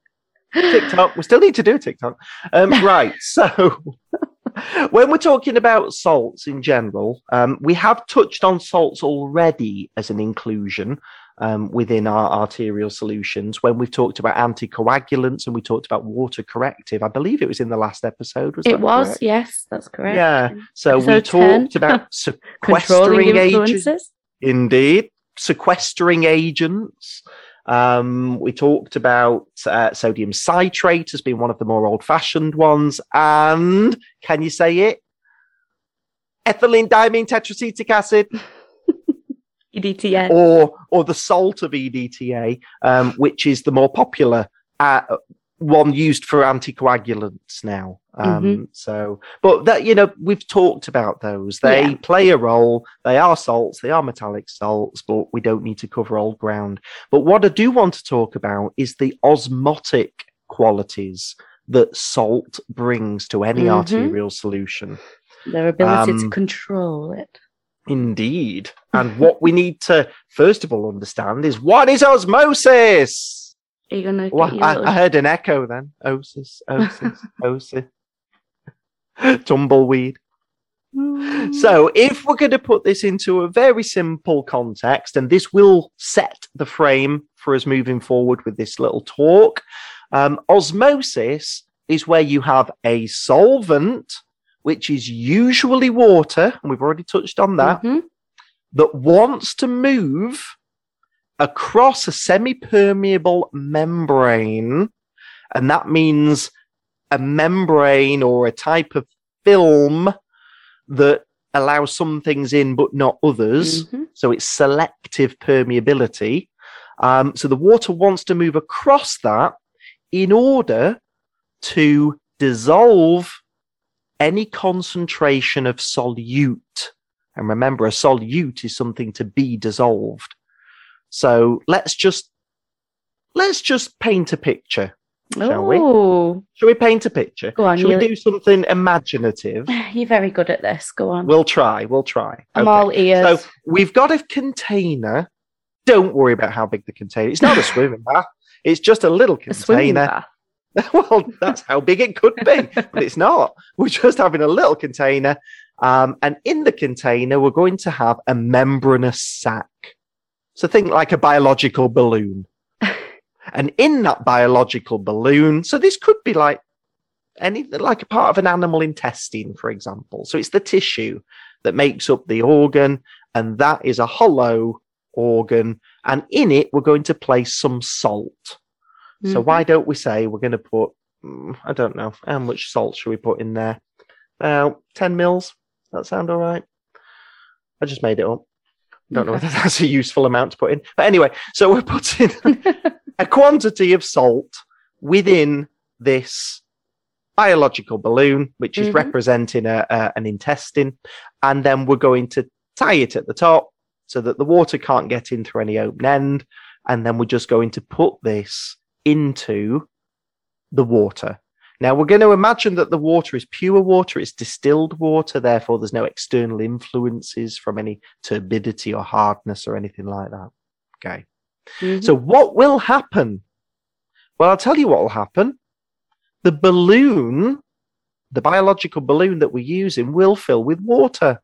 TikTok. We still need to do TikTok. Um, right. So when we're talking about salts in general, um, we have touched on salts already as an inclusion um, within our arterial solutions when we've talked about anticoagulants and we talked about water corrective. I believe it was in the last episode. Was It that was, correct? yes, that's correct. Yeah. So we Episode ten. talked about Controlling sequestering agents. influences. Indeed. Sequestering agents. Um, we talked about uh, sodium citrate as being one of the more old-fashioned ones. And can you say it? Ethylene diamine tetracetic acid, E D T A. or or the salt of E D T A, um, which is the more popular uh, one used for anticoagulants now. Um, Mm-hmm. So, but that, you know, we've talked about those. They Yeah. play a role. They are salts. They are metallic salts, but we don't need to cover old ground. But what I do want to talk about is the osmotic qualities that salt brings to any Mhm. arterial solution. Their ability to Um, control it. Indeed. And what we need to, first of all, understand is what is osmosis? Are you going to Well, I, I heard an echo then. Osis, osis, osis. Tumbleweed. So if we're going to put this into a very simple context, and this will set the frame for us moving forward with this little talk, um, osmosis is where you have a solvent, which is usually water, and we've already touched on that, Mm-hmm. that wants to move across a semi-permeable membrane, and that means a membrane or a type of film that allows some things in but not others. Mm-hmm. So it's selective permeability. Um, so the water wants to move across that in order to dissolve any concentration of solute. And remember, a solute is something to be dissolved. So let's just let's just paint a picture, shall we? Oh, Shall we paint a picture? Go on, Shall we you- do something imaginative? you're very good at this. Go on. We'll try. We'll try. I'm Okay. all ears. So we've got a container. Don't worry about how big the container. It's not a swimming bath. It's just a little a swimming container. bath. Well, that's how big it could be, but it's not. We're just having a little container. Um, and in the container, we're going to have a membranous sac. So think like a biological balloon. And in that biological balloon, so this could be like any, like a part of an animal intestine, for example. So it's the tissue that makes up the organ, and that is a hollow organ. And in it, we're going to place some salt. So Mhm. why don't we say we're going to put, mm, I don't know, how much salt should we put in there? About ten mils. That sound all right? I just made it up. I don't know whether that's a useful amount to put in. But anyway, so we're putting a quantity of salt within this biological balloon, which is Mhm. representing a, a, an intestine. And then we're going to tie it at the top so that the water can't get in through any open end. And then we're just going to put this into the water. Now, we're going to imagine that the water is pure water. It's distilled water. Therefore, there's no external influences from any turbidity or hardness or anything like that. Okay. Mhm. So what will happen? Well, I'll tell you what will happen. The balloon, the biological balloon that we're using, will fill with water,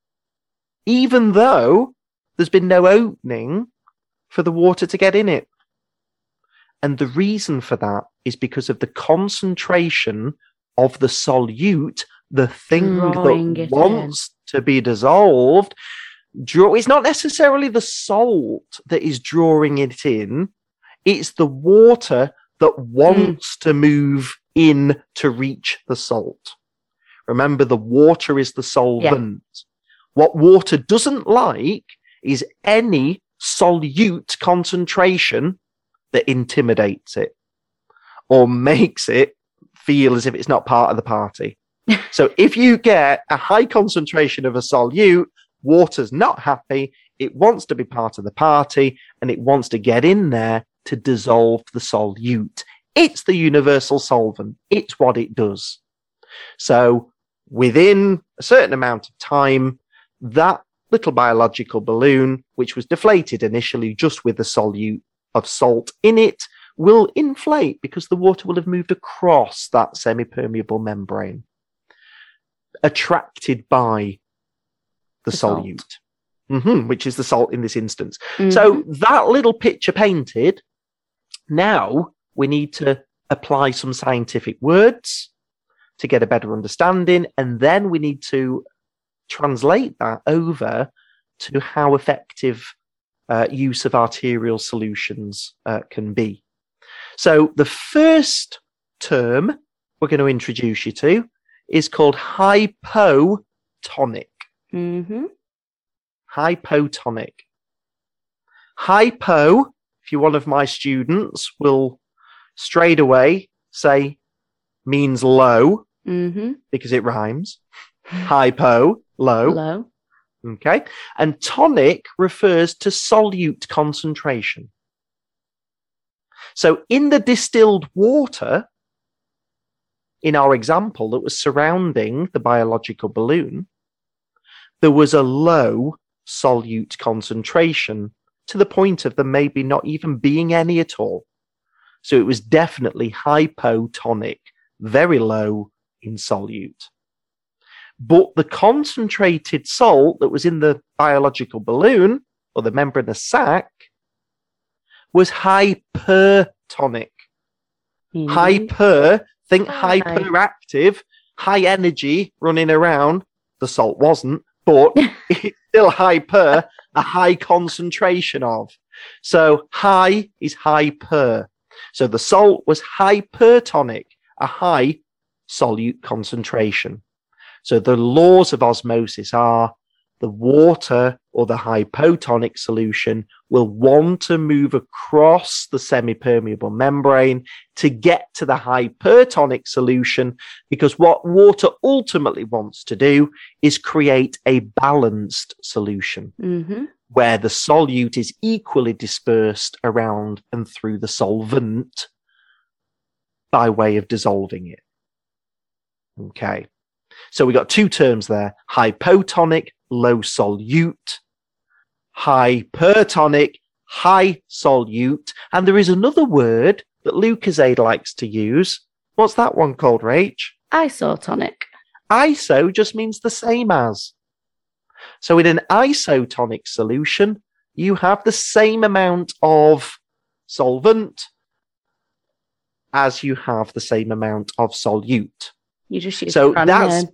even though there's been no opening for the water to get in it. And the reason for that is because of the concentration of the solute, the thing Drawing that it wants to be dissolved. Draw, it's not necessarily the salt that is drawing it in, it's the water that wants to move in to reach the salt. Remember, the water is the solvent. What water doesn't like is any solute concentration that intimidates it or makes it feel as if it's not part of the party. So if you get a high concentration of a solute, water's not happy. It wants to be part of the party, and it wants to get in there to dissolve the solute. It's the universal solvent. It's what it does. So within a certain amount of time, that little biological balloon, which was deflated initially just with a solute of salt in it, will inflate because the water will have moved across that semi-permeable membrane, attracted by the, The salt. solute, Mhm, which is the salt in this instance. Mhm. So that little picture painted, now we need to apply some scientific words to get a better understanding, and then we need to translate that over to how effective uh, use of arterial solutions uh, can be. So the first term we're going to introduce you to is called hypotonic. Mhm. Hypotonic. Hypo, if you're one of my students, will straight away say means low Mhm. because it rhymes. Hypo, low. Low. Okay. And tonic refers to solute concentration. So in the distilled water, in our example that was surrounding the biological balloon, there was a low solute concentration to the point of there maybe not even being any at all. So it was definitely hypotonic, very low in solute. But the concentrated salt that was in the biological balloon or the membranous sac was hypertonic. Mm-hmm. Hyper, think Hi. hyperactive, high energy running around. The salt wasn't, but it's still hyper, a high concentration of. So high is hyper. So the salt was hypertonic, a high solute concentration. So the laws of osmosis are the water or the hypotonic solution will want to move across the semi-permeable membrane to get to the hypertonic solution, because what water ultimately wants to do is create a balanced solution mm-hmm. where the solute is equally dispersed around and through the solvent by way of dissolving it. Okay. So we got two terms there: hypotonic, low solute, hypertonic, high solute. And there is another word that Lucozade likes to use. What's that one called, Rach? Isotonic. Iso just means the same as. So in an isotonic solution, you have the same amount of solvent as you have the same amount of solute. You just use so that's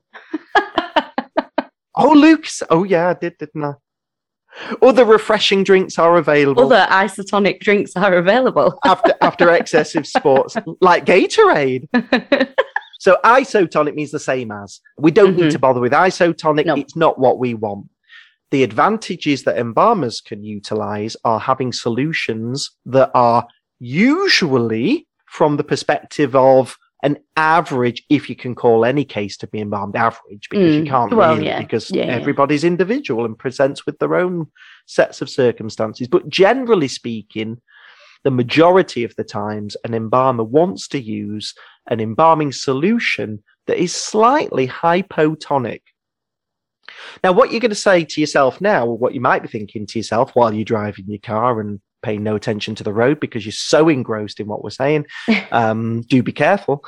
oh, Luke. Oh, yeah, I did, didn't I? Other refreshing drinks are available. Other isotonic drinks are available after after excessive sports, like Gatorade. So isotonic means the same as. We don't mm-hmm. need to bother with isotonic. No. It's not what we want. The advantages that embalmers can utilize are having solutions that are usually from the perspective of an average, if you can call any case to be embalmed average, because mm. you can't well, really, yeah. because yeah, everybody's yeah. individual and presents with their own sets of circumstances. But generally speaking, the majority of the times, an embalmer wants to use an embalming solution that is slightly hypotonic. Now, what you're going to say to yourself now, or what you might be thinking to yourself while you're driving your car and paying no attention to the road because you're so engrossed in what we're saying, um, do be careful.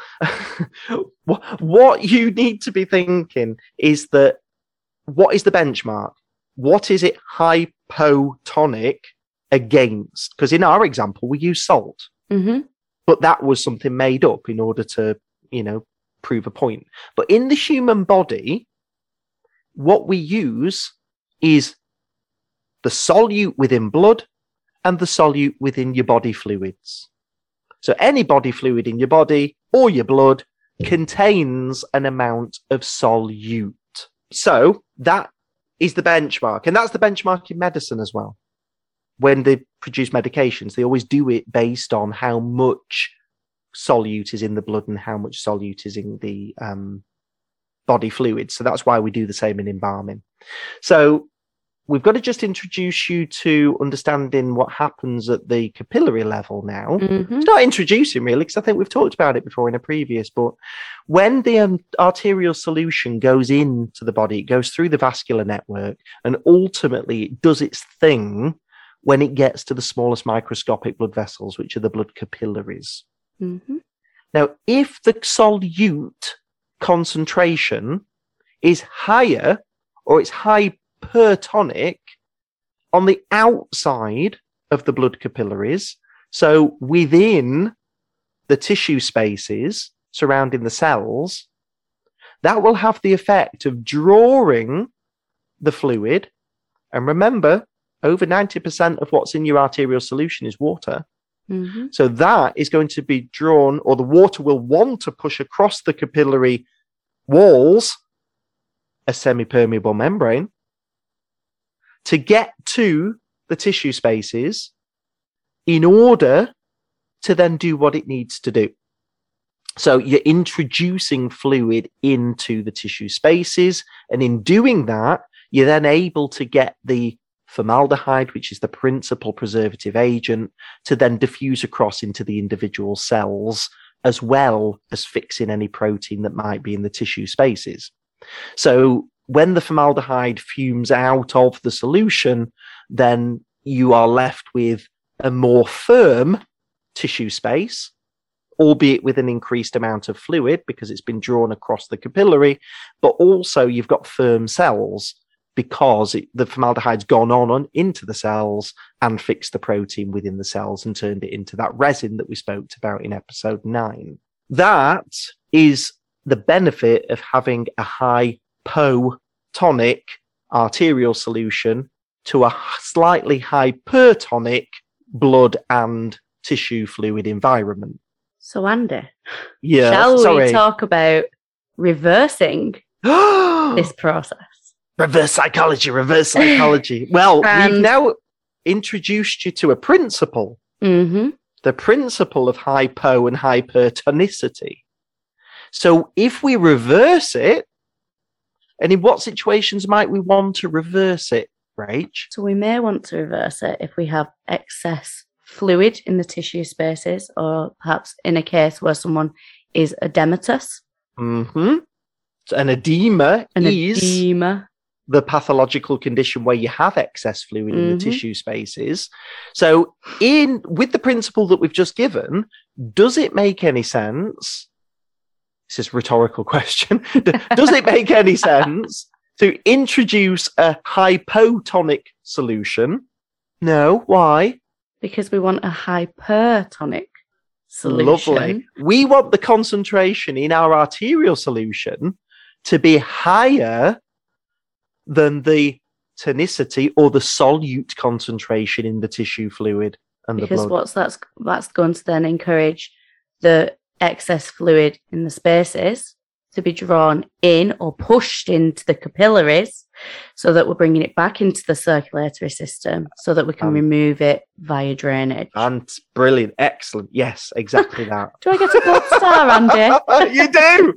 What you need to be thinking is that, what is the benchmark? What is it hypotonic against? Because in our example, we use salt, mm-hmm. but that was something made up in order to, you know, prove a point. But in the human body, what we use is the solute within blood and the solute within your body fluids. So any body fluid in your body or your blood contains an amount of solute. So that is the benchmark. And that's the benchmark in medicine as well. When they produce medications, they always do it based on how much solute is in the blood and how much solute is in the um, body fluids. So that's why we do the same in embalming. So we've got to just introduce you to understanding what happens at the capillary level now. Mm-hmm. It's not introducing really, because I think we've talked about it before in a previous, but when the um, arterial solution goes into the body, it goes through the vascular network and ultimately it does its thing when it gets to the smallest microscopic blood vessels, which are the blood capillaries. Mm-hmm. Now, if the solute concentration is higher or it's high hypertonic on the outside of the blood capillaries, so within the tissue spaces surrounding the cells, that will have the effect of drawing the fluid. And remember, over ninety percent of what's in your arterial solution is water. Mm-hmm. So that is going to be drawn, or the water will want to push across the capillary walls, a semi-permeable membrane, to get to the tissue spaces in order to then do what it needs to do. So you're introducing fluid into the tissue spaces, and in doing that, you're then able to get the formaldehyde, which is the principal preservative agent, to then diffuse across into the individual cells, as well as fixing any protein that might be in the tissue spaces. So when the formaldehyde fumes out of the solution, then you are left with a more firm tissue space, albeit with an increased amount of fluid because it's been drawn across the capillary, but also you've got firm cells because it, the formaldehyde's gone on, on into the cells and fixed the protein within the cells and turned it into that resin that we spoke about in episode nine. That is the benefit of having a hypotonic arterial solution to a slightly hypertonic blood and tissue fluid environment. So, Andy, yeah, shall sorry. we talk about reversing this process? Reverse psychology, reverse psychology. Well, And- we've now introduced you to a principle, Mm-hmm. the principle of hypo and hypertonicity. So if we reverse it, and in what situations might we want to reverse it, Rach? So we may want to reverse it if we have excess fluid in the tissue spaces, or perhaps in a case where someone is edematous. Mm-hmm. So an edema An is edema. the pathological condition where you have excess fluid in Mhm. the tissue spaces. So in with the principle that we've just given, does it make any sense? This is a rhetorical question. Does it make any sense to introduce a hypotonic solution? No. Why? Because we want a hypertonic solution. Lovely. We want the concentration in our arterial solution to be higher than the tonicity or the solute concentration in the tissue fluid and the Because blood. what's that's that's going to then encourage the excess fluid in the spaces to be drawn in or pushed into the capillaries, so that we're bringing it back into the circulatory system, so that we can Um, remove it via drainage. And brilliant, excellent. Yes, exactly that. Do I get a gold star, Andy? You do.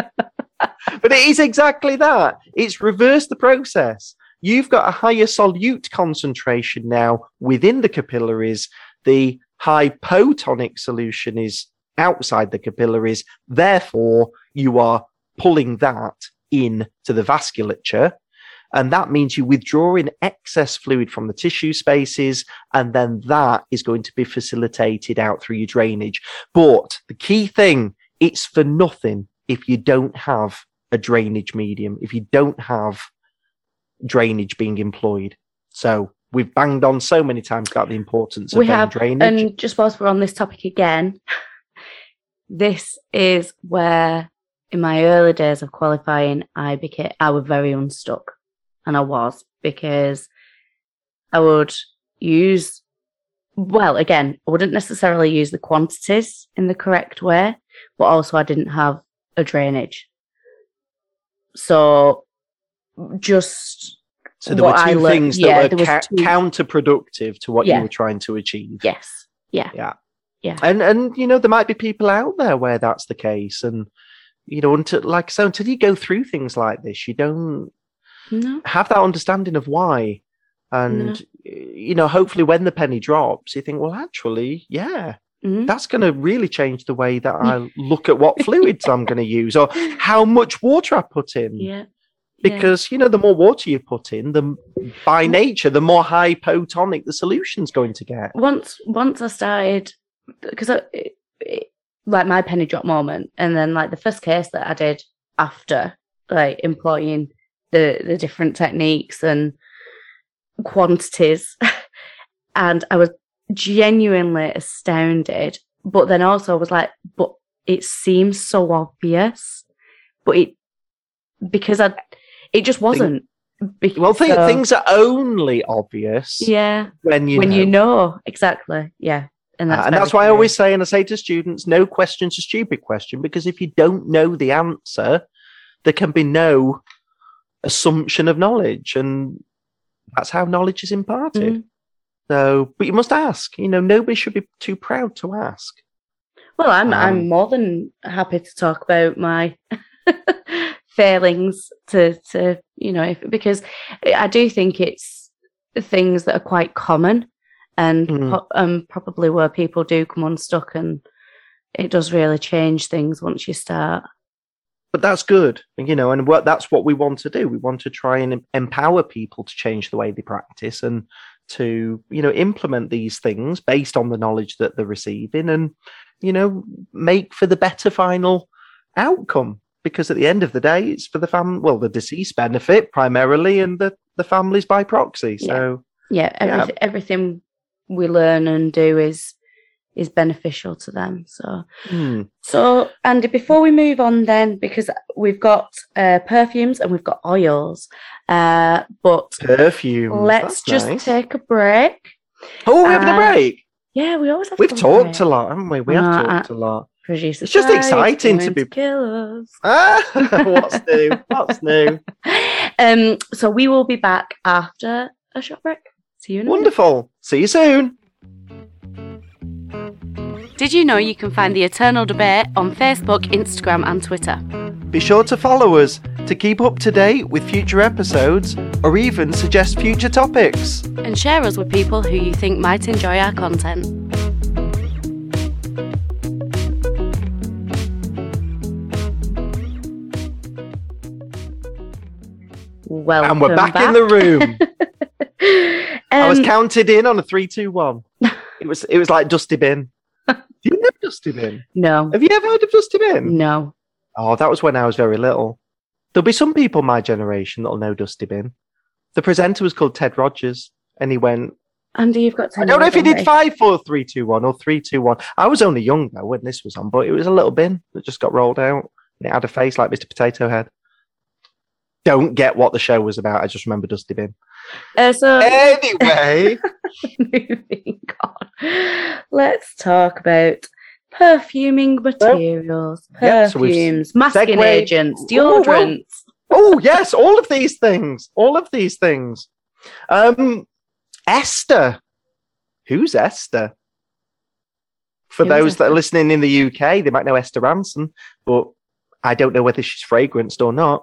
But it is exactly that. It's reversed the process. You've got a higher solute concentration now within the capillaries. The hypotonic solution is outside the capillaries. Therefore, you are pulling that in to the vasculature. And that means you withdrawing excess fluid from the tissue spaces, and then that is going to be facilitated out through your drainage. But the key thing, it's for nothing if you don't have a drainage medium, if you don't have drainage being employed. So we've banged on so many times about the importance of We vein have, drainage. and just whilst we're on this topic again, this is where, in my early days of qualifying, I became, I was very unstuck, and I was, because I would use, well, again, I wouldn't necessarily use the quantities in the correct way, but also I didn't have a drainage. So just So there were what I two learnt- things yeah, that there were was ca- two- counterproductive to what Yeah. you were trying to achieve. yes, yeah, Yeah. Yeah. And and you know, there might be people out there where that's the case. And you know, until like so until you go through things like this, you don't no, have that understanding of why. And you know, hopefully when the penny drops, you think, well, actually, yeah, mhm. that's going to really change the way that I look at what fluids I'm going to use or how much water I put in. yeah, Because, you know, the more water you put in, the by nature, the more hypotonic the solution's going to get. once once I started, because I, it, it, like my penny drop moment, and then like the first case that I did after, like employing the the different techniques and quantities, and I was genuinely astounded. But then also I was like, but it seems so obvious, but it because I it just wasn't. Be- Well, th- so- things are only obvious yeah, when you when know. you know exactly, yeah. And that's, Uh, and very that's why I true. always say, and I say to students, no question's a stupid question, because if you don't know the answer, there can be no assumption of knowledge. And that's how knowledge is imparted. Mhm. So, but you must ask. You know, nobody should be too proud to ask. Well, I'm Um, I'm more than happy to talk about my failings to to you know if, because I do think it's things that are quite common and Mm. po- um, probably where people do come unstuck, and it does really change things once you start but that's good, you know, and what that's what we want to do. We want to try and empower people to change the way they practice and to, you know, implement these things based on the knowledge that they're receiving and, you know, make for the better final outcome. Because at the end of the day, it's for the family, well, the deceased benefit primarily and the, the families by proxy. So, yeah, yeah, everything, yeah. everything we learn and do is is beneficial to them. So, hmm. so Andy, before we move on then, because we've got uh, perfumes and we've got oils, uh, but perfumes. Let's That's just nice. take a break. Oh, we're having uh, a break. Yeah, we always have. We've talked break. a lot, haven't we? We have uh, talked uh, a lot. Producer it's just exciting to be. To kill us. Ah, what's new? What's new? Um, so we will be back after a short break. See you in a Wonderful. minute. See you soon. Did you know you can find The Eternal Debate on Facebook, Instagram and Twitter? Be sure to follow us to keep up to date with future episodes or even suggest future topics. And share us with people who you think might enjoy our content. Welcome and we're back, back. in the room. um, I was counted in on a three, two, one. It was it was like Dusty Bin. Do you know Dusty Bin? No. Have you ever heard of Dusty Bin? No. Oh, that was when I was very little. There'll be some people my generation that'll know Dusty Bin. The presenter was called Ted Rogers, and he went. Andy, you've got. I don't know if he did five, four, three, two, one, or three, two, one. I was only young though when this was on, but it was a little bin that just got rolled out. And it had a face like Mister Potato Head. Don't get what the show was about. I just remember Dusty Bin. Uh, so anyway, moving on. Let's talk about perfuming materials, Yep, perfumes, so masking segued. agents, deodorants. Oh, oh yes, all of these things. All of these things. Um, Esther. Who's Esther? For Who those Esther? that are listening in the U K, they might know Esther Ranson, but I don't know whether she's fragranced or not.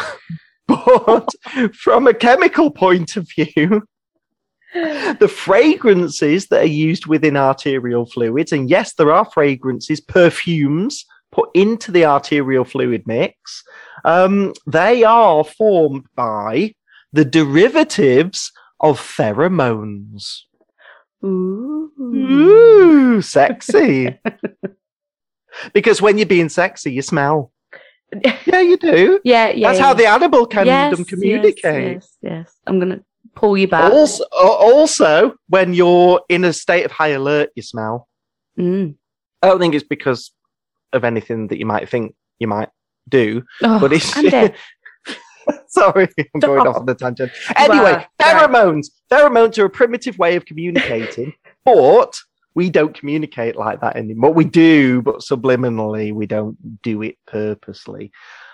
But from a chemical point of view, the fragrances that are used within arterial fluids, and yes, there are fragrances, perfumes put into the arterial fluid mix, um, they are formed by the derivatives of pheromones. Ooh. Ooh, sexy. Because when you're being sexy, you smell. Yeah, you do. Yeah, yeah. That's yeah. how the animal can yes, communicate. Yes, yes, yes. I'm going to pull you back. Also, also, when you're in a state of high alert, you smell. Mm. I don't think it's because of anything that you might think you might do, Oh, but it's. Andy. Sorry, I'm going Stop. off on the tangent. Anyway, Wow, pheromones. Pheromones are a primitive way of communicating, but we don't communicate like that anymore. We do, but subliminally, we don't do it purposely.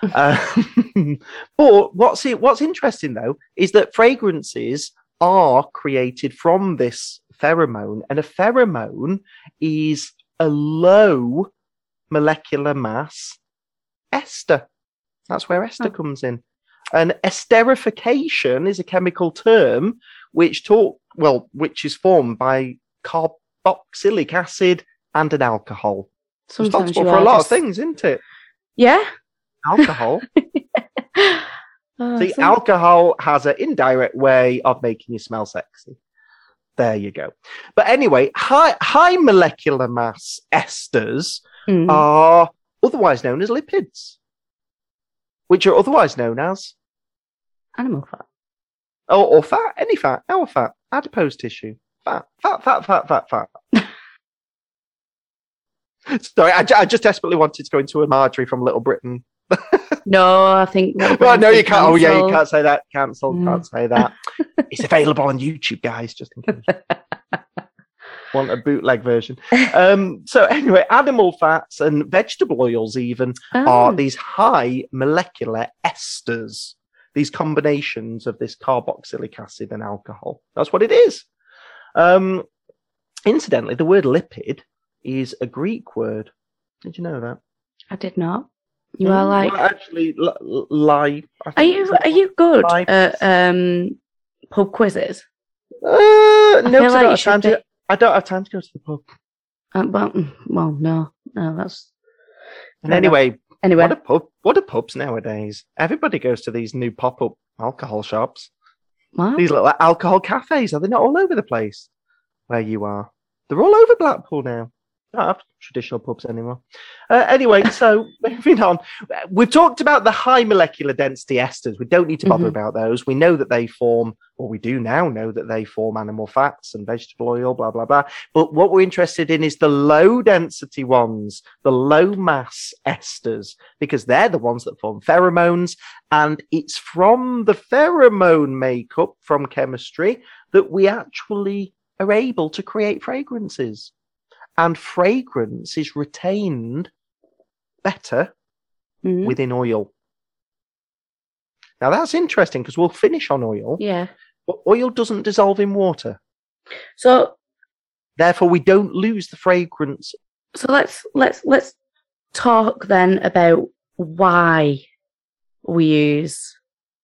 um, but what's it, what's interesting though is that fragrances are created from this pheromone, and a pheromone is a low molecular mass ester. That's where ester Oh. comes in. And esterification is a chemical term which talk well, which is formed by carboxylic acid and an alcohol. Sometimes Responsible you for a are lot just- of things, isn't it? Yeah. Alcohol. Oh, See, some- alcohol has an indirect way of making you smell sexy. There you go. But anyway, high high molecular mass esters Mm. are otherwise known as lipids, which are otherwise known as Animal fat. or, or fat, any fat, our fat, adipose tissue, fat, fat, fat, fat, fat, fat. Sorry, I, ju- I just desperately wanted to go into a Marjorie from Little Britain. No, I think. Well, no, you can't. Oh, yeah, you cancelled. can't say that. Cancelled. Mm. Can't say that. It's available on YouTube, guys. Just in case. Want a bootleg version. Um, so anyway, animal fats and vegetable oils even Oh. are these high molecular esters. These combinations of this carboxylic acid and alcohol. That's what it is. Um, incidentally, the word lipid is a Greek word. Did you know that? I did not. You are Mm, like. well, actually, li- li- lie. I Are think you it's- are you good Life. at um pub quizzes? Uh, no, 'cause feel I, like don't you have time should to, be. I don't have time to go to the pub. Um, well, mm, well, no, no, that's And fair anyway, Anyway, What a pub! What are pubs nowadays? Everybody goes to these new pop-up alcohol shops. what? These little alcohol cafes. Are they not all over the place where you are? They're all over Blackpool now. Don't have traditional pubs anymore. Uh, anyway, so moving on. We've talked about the high molecular density esters. We don't need to bother Mhm. about those. We know that they form, or we do now know that they form animal fats and vegetable oil, blah, blah, blah. But what we're interested in is the low density ones, the low mass esters, because they're the ones that form pheromones. And it's from the pheromone makeup from chemistry that we actually are able to create fragrances. And fragrance is retained better Mhm. within oil. Now that's interesting because we'll finish on oil. Yeah. But oil doesn't dissolve in water. So Therefore, we don't lose the fragrance. so let's let's let's talk then about why we use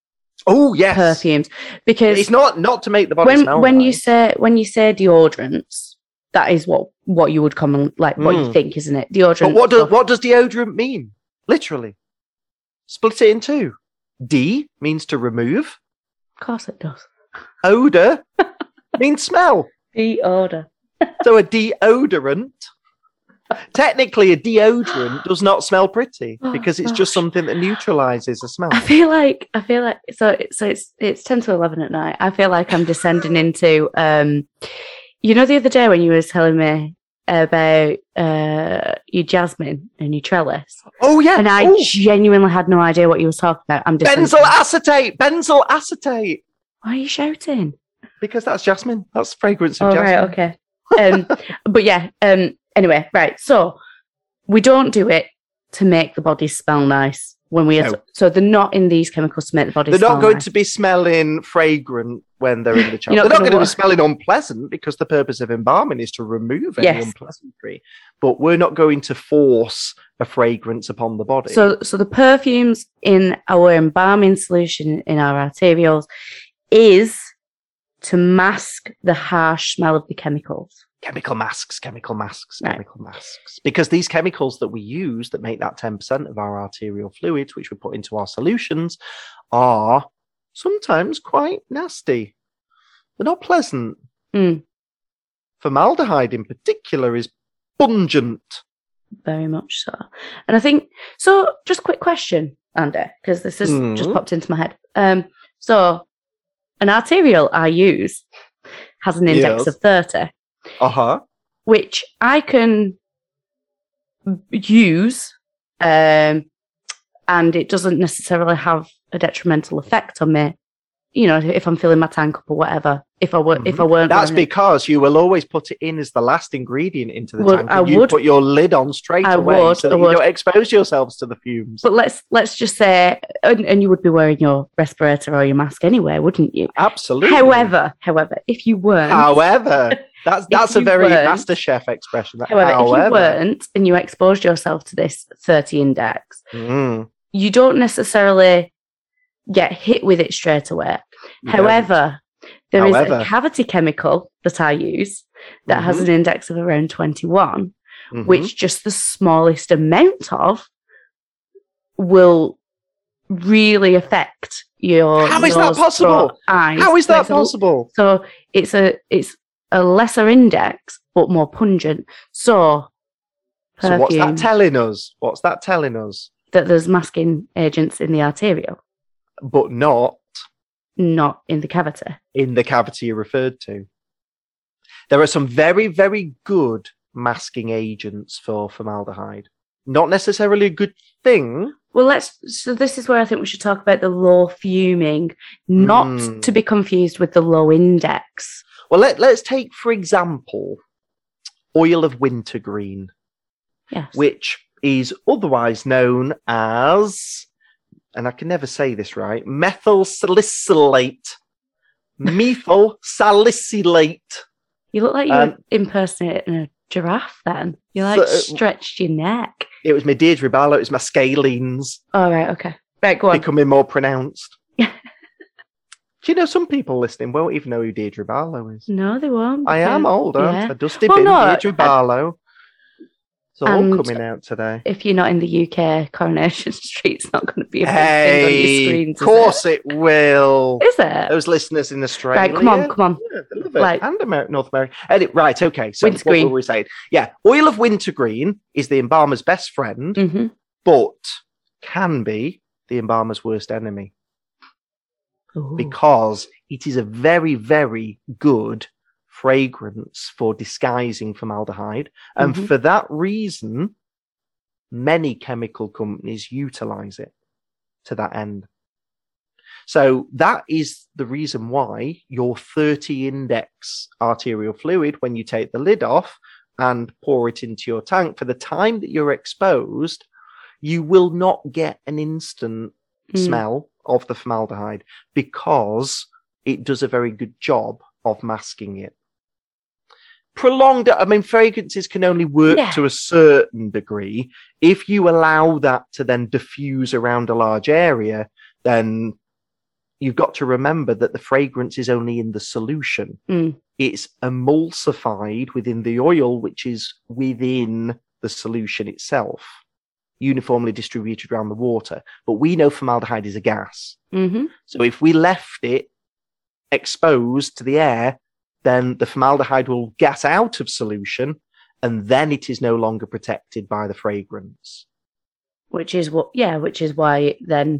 Oh yes, perfumes, because it's not not to make the body when smell when you nice. say when you say deodorants, that is what what you would come like what you Mm. think, isn't it? Deodorant. But what does stuff. what does deodorant mean? Literally, split it in two. D means to remove. Of course it does. Odor means smell. Deodor. So a deodorant, technically a deodorant does not smell pretty Oh, because it's just gosh. something that neutralizes the smell. I feel like I feel like so so it's it's ten to eleven at night. I feel like I'm descending into um you know the other day when you were telling me about uh your jasmine and your trellis, Oh yeah, and I oh, genuinely had no idea what you were talking about. I'm just benzyl acetate, benzyl acetate, Why are you shouting? because that's jasmine. That's fragrance of Oh jasmine. right, okay. Um, but yeah. Um. Anyway, right. So we don't do it to make the body smell nice when we. No. So they're not in these chemicals to make the body. They're smell not going nice. to be smelling fragrant when they're in the shower. You're They're not not gonna going to be wa- smelling unpleasant because the purpose of embalming is to remove any Yes. unpleasantry. But we're not going to force a fragrance upon the body. So, so the perfumes in our embalming solution in our arterioles is to mask the harsh smell of the chemicals. chemical masks, chemical masks, Right. chemical masks. Because these chemicals that we use that make that ten percent of our arterial fluids, which we put into our solutions, are sometimes quite nasty. They're not pleasant. Mm. Formaldehyde in particular is pungent. Very much so. And I think, so just a quick question, Andy, because this has Mhm. just popped into my head. Um, so an arterial I use has an index Yes. of thirty, Uh-huh. which I can use, um, and it doesn't necessarily have a detrimental effect on me. You know, if I'm filling my tank up or whatever. If I were, if I weren't, That's wearing it. because you will always put it in as the last ingredient into the Well, tank. I And you would- put your lid on straight I away would, so I that you would. don't expose yourselves to the fumes. But let's let's just say, and, and you would be wearing your respirator or your mask anyway, wouldn't you? Absolutely. However, however, if you weren't, However, that's that's a you very weren't- MasterChef expression. That, however, if you however. weren't and you exposed yourself to this thirty index, Mm, you don't necessarily get hit with it straight away. you However, there is However. a cavity chemical that I use that has Mhm. an index of around twenty-one, don't. Mhm. which just the smallest amount of will really affect your How is that nose, possible? throat, eyes. How is So that it's a- possible? So it's a it's a lesser index but more pungent. So So perfume what's that telling us? What's that telling us? that there's masking agents in the arterial, But not not in the cavity. in the cavity you referred to. There are some very, very good masking agents for formaldehyde. Not necessarily a good thing. Well, let's. So this is where I think we should talk about the low fuming, not Mm. to be confused with the low index. Well, let, let's take, for example, oil of wintergreen, Yes. which is otherwise known as, and I can never say this right, methyl salicylate. Methyl salicylate. You look like you um, were impersonating a giraffe. Then you like So- stretched your neck. It was my Deirdre Barlow, it was my scalenes All right. Okay. Right. Go on. becoming more pronounced. Do you know some people listening won't even know who Deirdre Barlow is? No, they won't. I am because- old, aren't yeah. I? Dusty Well, Bin, no, Deirdre I- Barlow. It's all And coming out today. if you're not in the U K, Coronation Street's not going to be a big Hey, thing on your screens. of course it? it will. Is it? Those listeners in Australia. Right, come on, come on. Yeah, they love it. Like- and America, North America. Edit, right, okay. So what Wintergreen. were we saying? Yeah, oil of wintergreen is the embalmer's best friend, hmm but can be the embalmer's worst enemy because it is a very, very good fragrance for disguising formaldehyde. And Mhm. for that reason, many chemical companies utilize it to that end. So that is the reason why your thirty index arterial fluid, when you take the lid off and pour it into your tank, for the time that you're exposed, you will not get an instant Mm. smell of the formaldehyde because it does a very good job of masking it. Prolonged, I mean, fragrances can only work Yeah. to a certain degree. If you allow that to then diffuse around a large area, then you've got to remember that the fragrance is only in the solution. Mm. It's emulsified within the oil, which is within the solution itself, uniformly distributed around the water. But we know formaldehyde is a gas. hmm So if we left it exposed to the air, then the formaldehyde will gas out of solution, and then it is no longer protected by the fragrance. Which is what, yeah, which is why it then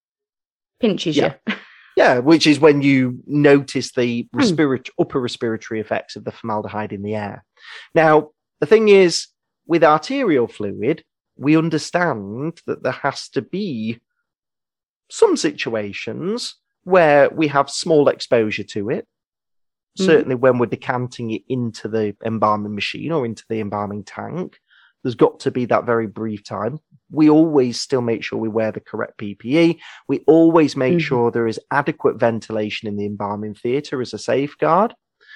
pinches Yeah. you. Yeah, which is when you notice the respirat- upper respiratory effects of the formaldehyde in the air. Now, the thing is, with arterial fluid, we understand that there has to be some situations where we have small exposure to it. Mhm. Certainly when we're decanting it into the embalming machine or into the embalming tank, there's got to be that very brief time. We always still make sure we wear the correct P P E. We always make Mhm. sure there is adequate ventilation in the embalming theatre as a safeguard.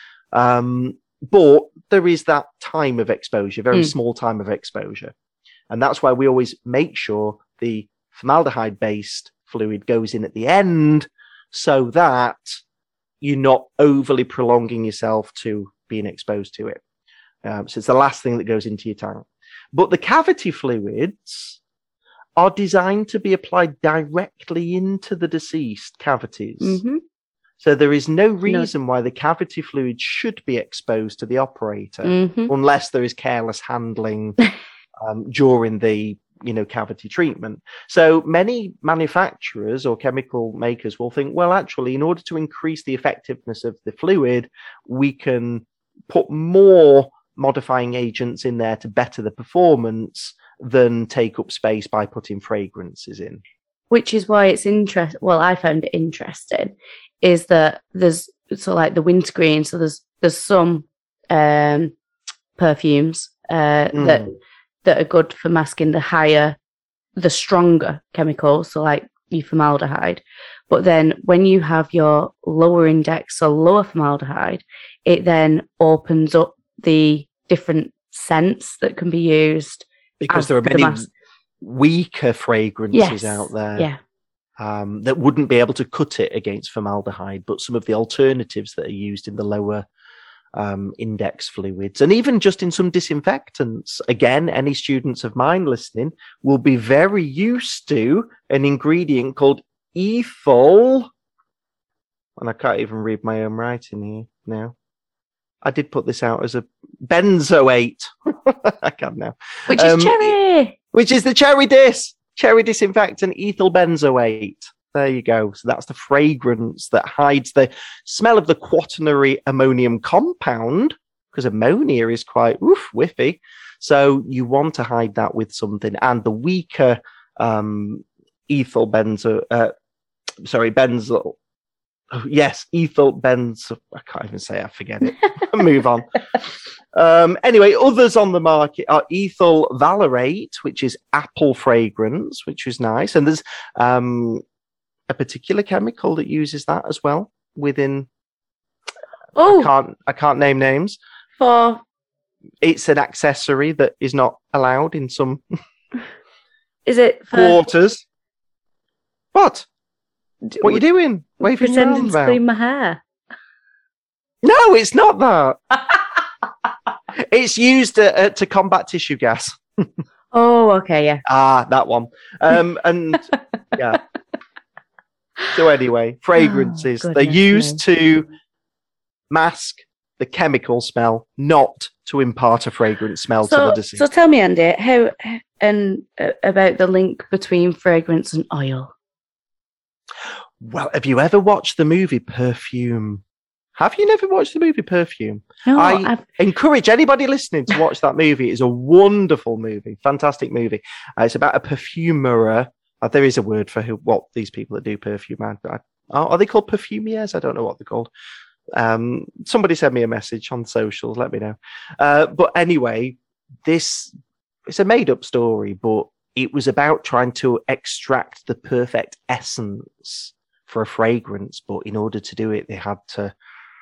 Um, but there is that time of exposure, very Mm. small time of exposure. And that's why we always make sure the formaldehyde-based fluid goes in at the end so that you're not overly prolonging yourself to being exposed to it. Um, so it's the last thing that goes into your tank. But the cavity fluids are designed to be applied directly into the deceased cavities. hmm So there is no reason why the cavity fluid should be exposed to the operator hmm unless there is careless handling um, during the you know cavity treatment. So many manufacturers or chemical makers will think, well, actually, in order to increase the effectiveness of the fluid, we can put more modifying agents in there to better the performance than take up space by putting fragrances in. Which is why it's interesting. Well, I found it interesting is that there's so like the wintergreen. So there's there's some um, perfumes uh, Mm. that that are good for masking the higher, the stronger chemicals. So like your formaldehyde. But then when you have your lower index or lower formaldehyde, it then opens up the different scents that can be used. Because as there are the many mas- weaker fragrances Yes. out there. Yeah. Um, that wouldn't be able to cut it against formaldehyde, but some of the alternatives that are used in the lower um, index fluids, and even just in some disinfectants. Again, any students of mine listening will be very used to an ingredient called ethyl, and I can't even read my own writing here now. I did put this out as a benzoate. I can now. Which Um, is cherry. Which is the cherry dis, cherry disinfectant ethyl benzoate. There you go. So that's the fragrance that hides the smell of the quaternary ammonium compound, because ammonia is quite oof, whiffy. So you want to hide that with something. And the weaker um, ethyl benzo, uh, sorry, benzo. Oh, yes, ethyl benzo. I can't even say it. Forget it. Move on. Um, anyway, others on the market are ethyl valerate, which is apple fragrance, which is nice. And there's um, a particular chemical that uses that as well within. I Oh, can't I can't name names. for It's an accessory that is not allowed in some is it for quarters. What? What are you doing? Waving your pretending arms to about? clean my hair? No, it's not that. It's used uh, uh, to combat tissue gas. Oh, okay, yeah. Ah, that one. Um, and yeah. So anyway, fragrances, Oh, they're goodness used to mask the chemical smell, not to impart a fragrant smell to the So, deceased. so tell me, Andy, how and uh, about the link between fragrance and oil. Well, have you ever watched the movie Perfume? Have you never watched the movie Perfume? No, I I've... encourage anybody listening to watch that movie. It's a wonderful movie, fantastic movie. Uh, it's about a perfumer. Uh, there is a word for who, what these people that do perfume are. Are, are they called perfumiers? I don't know what they're called. Um, somebody send me a message on socials. Let me know. Uh, but anyway, this it's a made-up story, but it was about trying to extract the perfect essence for a fragrance. But in order to do it, they had to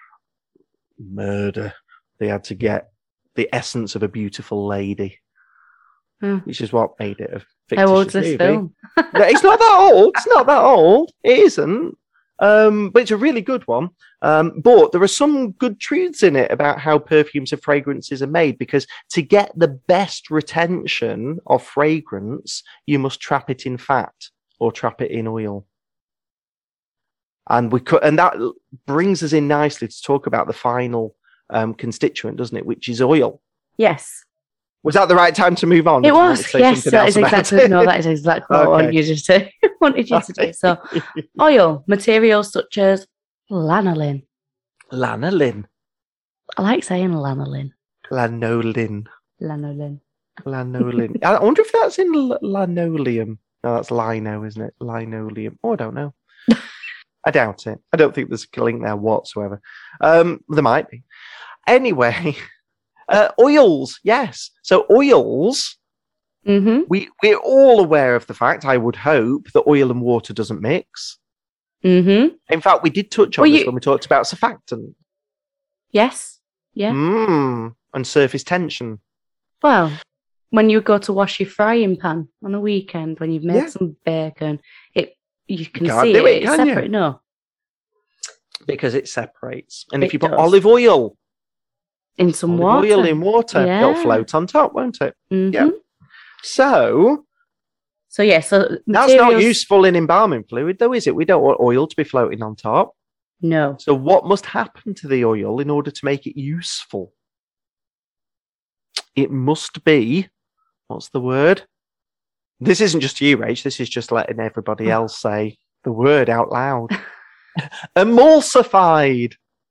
murder. They had to get the essence of a beautiful lady, Hmm. which is what made it a fictitious How old's this movie. film? No, it's not that old. It's not that old. It isn't. Um, but it's a really good one. Um, but there are some good truths in it about how perfumes and fragrances are made, because to get the best retention of fragrance, you must trap it in fat or trap it in oil. And we could, and that brings us in nicely to talk about the final um, constituent, doesn't it? Which is oil. Yes. Was that the right time to move on? It Did you want was. to say Yes, something that else is about exactly. it? No, that is exactly what I wanted Okay. you to do. wanted you to do. So, oil materials such as lanolin. Lanolin. I like saying lanolin. Lanolin. Lanolin. Lanolin. I wonder if that's in l- linoleum. No, that's lino, isn't it? Linoleum. Oh, I don't know. I doubt it. I don't think there's a link there whatsoever. Um, there might be. Anyway, uh, oils. Yes. So oils. Mm-hmm. We we're all aware of the fact, I would hope, that oil and water doesn't mix. Mm-hmm. In fact, we did touch on Well, this you- when we talked about surfactant. Yes. Yeah. Mm, and surface tension. Well, when you go to wash your frying pan on a weekend, when you've made Yeah. some bacon, it you can can't see do it. it, It's can you? separate. No, Because it separates. And if It you put does. olive oil, in some olive water. oil in water, it'll Yeah. float on top, won't it? Mhm. Yeah. So So yeah. So that's materials. not useful in embalming fluid, though, is it? We don't want oil to be floating on top. No. So what must happen to the oil in order to make it useful? It must be, what's the word? This isn't just you, Rach. This is just letting everybody else say the word out loud. Emulsified.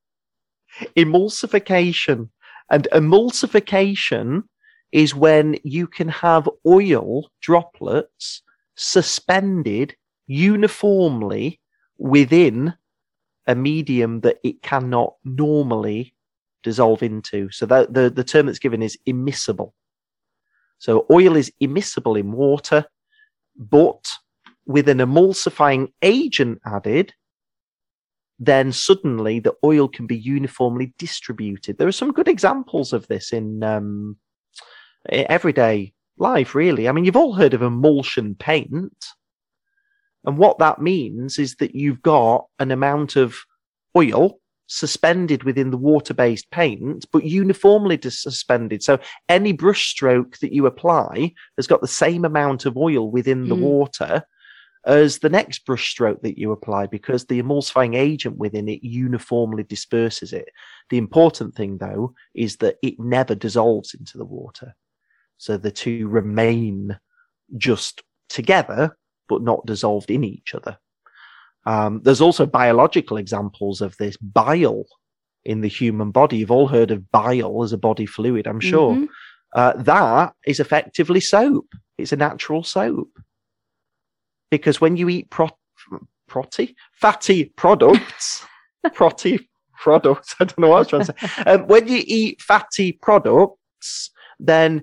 Emulsification. And emulsification is when you can have oil droplets suspended uniformly within a medium that it cannot normally dissolve into. So that the, the term that's given is immiscible. So oil is immiscible in water, but with an emulsifying agent added, then suddenly the oil can be uniformly distributed. There are some good examples of this in um, everyday life, really. I mean, you've all heard of emulsion paint. And what that means is that you've got an amount of oil suspended within the water-based paint, but uniformly dis- suspended. So any brush stroke that you apply has got the same amount of oil within the Mm. water as the next brush stroke that you apply, because the emulsifying agent within it uniformly disperses it. The important thing, though, is that it never dissolves into the water. So the two remain just together, but not dissolved in each other. Um, there's also biological examples of this. Bile in the human body. You've all heard of bile as a body fluid, I'm sure. Mhm. Uh, that is effectively soap. It's a natural soap. Because when you eat pro- protty, fatty products, protty products, I don't know what I was trying to say. Um, when you eat fatty products, then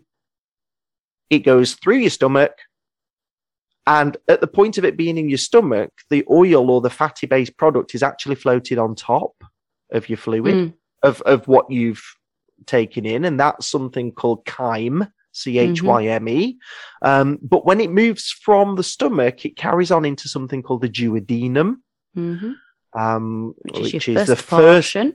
it goes through your stomach, and at the point of it being in your stomach, the oil or the fatty-based product is actually floated on top of your fluid, Mm. of, of what you've taken in, and that's something called chyme, C H Y M E. Um, but when it moves from the stomach, it carries on into something called the duodenum, Mhm. um, Which is which your is the first first portion.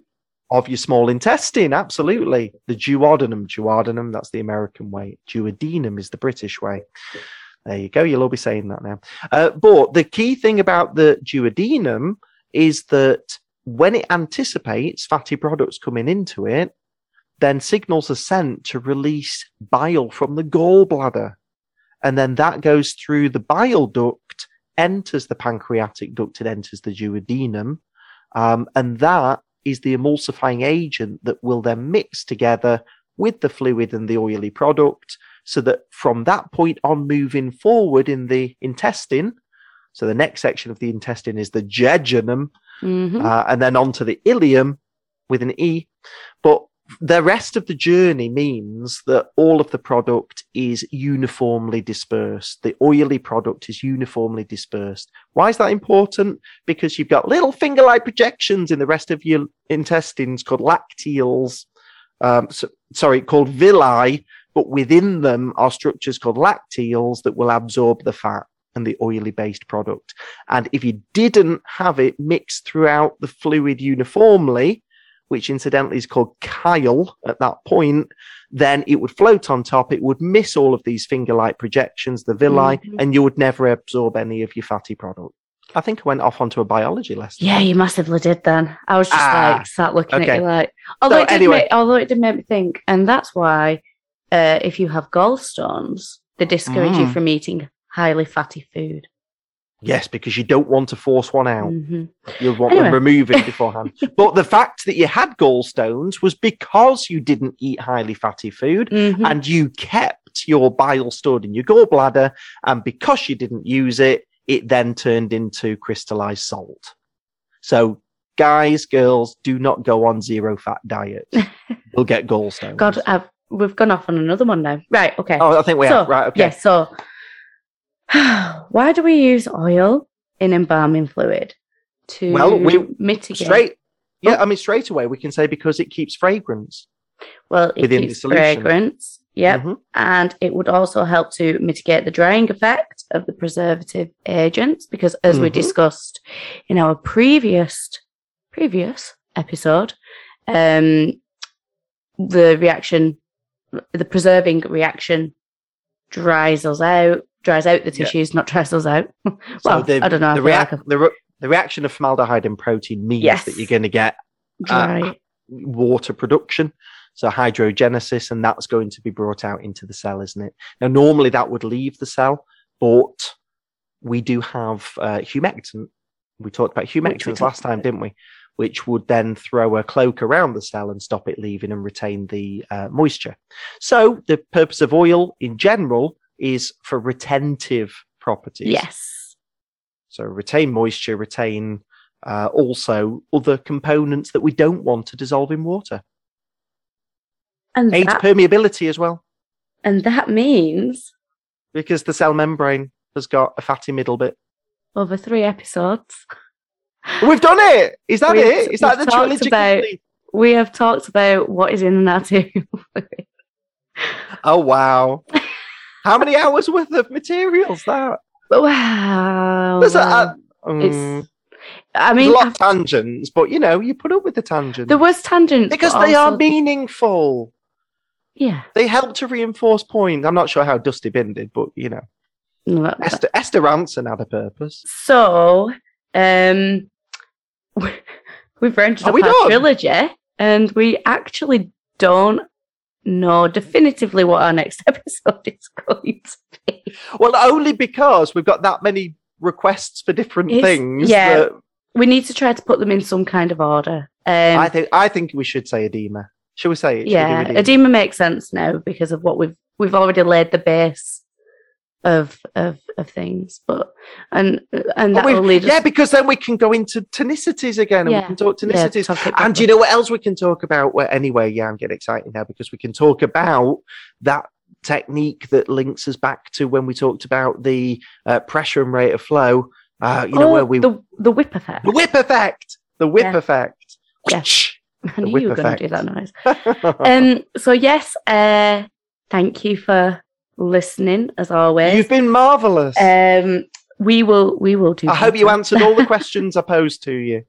of your small intestine. Absolutely. The duodenum, duodenum, that's the American way. Duodenum is the British way. There you go. You'll all be saying that now. Uh, but the key thing about the duodenum is that when it anticipates fatty products coming into it, then signals are sent to release bile from the gallbladder. And then that goes through the bile duct, enters the pancreatic duct, it enters the duodenum. Um, and that is the emulsifying agent that will then mix together with the fluid and the oily product, so that from that point on moving forward in the intestine, so the next section of the intestine is the jejunum, mm-hmm. uh, and then onto the ileum with an E. But the rest of the journey means that all of the product is uniformly dispersed. The oily product is uniformly dispersed. Why is that important? Because you've got little finger-like projections in the rest of your intestines called lacteals. Um, so, sorry, called villi, but within them are structures called lacteals that will absorb the fat and the oily-based product. And if you didn't have it mixed throughout the fluid uniformly, which incidentally is called chyle at that point, then it would float on top. It would miss all of these finger-like projections, the villi, mm-hmm. and you would never absorb any of your fatty product. I think I went off onto a biology lesson. Yeah, you massively did then. I was just ah, like, sat looking okay. at you like, although, so, it did anyway. make, although it did make me think, and that's why uh, if you have gallstones, they discourage mm. you from eating highly fatty food. Yes, because you don't want to force one out. Mm-hmm. You'll want anyway. them removing beforehand. But the fact that you had gallstones was because you didn't eat highly fatty food, mm-hmm. and you kept your bile stored in your gallbladder, and because you didn't use it, it then turned into crystallized salt. So guys, girls, do not go on zero fat diet. You'll get gallstones. God, I've, we've gone off on another one now. Right, okay. Oh, I think we so, have. Right, okay. Yeah, so why do we use oil in embalming fluid to well, we, mitigate? Straight, yeah, oh. I mean, straight away we can say because it keeps fragrance. Well, it within keeps the solution. fragrance, yep. Mm-hmm. And it would also help to mitigate the drying effect of the preservative agents, because as mm-hmm. we discussed in our previous previous episode, um, the reaction, the preserving reaction dries us out. Dries out the tissues, yeah. not dries us out. well, so the, I don't know. The, rea- like a... the, re- the reaction of formaldehyde and protein means yes. that you're going to get uh, water production, so hydrogenesis, and that's going to be brought out into the cell, isn't it? Now, normally that would leave the cell, but we do have uh, humectant. We talked about humectants last time, didn't we? Which would then throw a cloak around the cell and stop it leaving and retain the uh, moisture. So the purpose of oil in general is for retentive properties. Yes. So retain moisture, retain uh, also other components that we don't want to dissolve in water. And aids that, permeability as well. And that means... because the cell membrane has got a fatty middle bit. Over three episodes. We've done it! Is that we've, it? Is that the trilogy about, complete? We have talked about what is in an arterial fluid. Oh, wow. How many hours worth of materials that? Wow. There's a, uh, um, it's, I mean, a lot of tangents, but you know, you put up with the tangents. There was tangents. Because they also... are meaningful. Yeah. They help to reinforce points. I'm not sure how Dusty Bin did, but you know. No, that, Esther, Esther Ranson had a purpose. So, um, we've rounded are up we our done? trilogy, and we actually don't know definitively what our next episode is going to be. Well, only because we've got that many requests for different it's, things. Yeah, that... we need to try to put them in some kind of order. Um, I think I think we should say edema. Should we say it? Should yeah, edema? edema makes sense now because of what we've we've already laid the base of of of things, but and and that will lead us... yeah, because then we can go into tonicities again, and yeah. we can talk tonicities. Yeah, talk and do you know what else we can talk about? Well, anyway, yeah, I'm getting excited now because we can talk about that technique that links us back to when we talked about the uh, pressure and rate of flow. Uh, you know oh, where we the the whip effect. The whip effect. The whip yeah. effect. Yes. I knew you were going to do that noise. um, um. So yes. Uh. Thank you for listening, as always. You've been marvelous. Um, we will, we will do. I hope you answered all the questions I posed to you.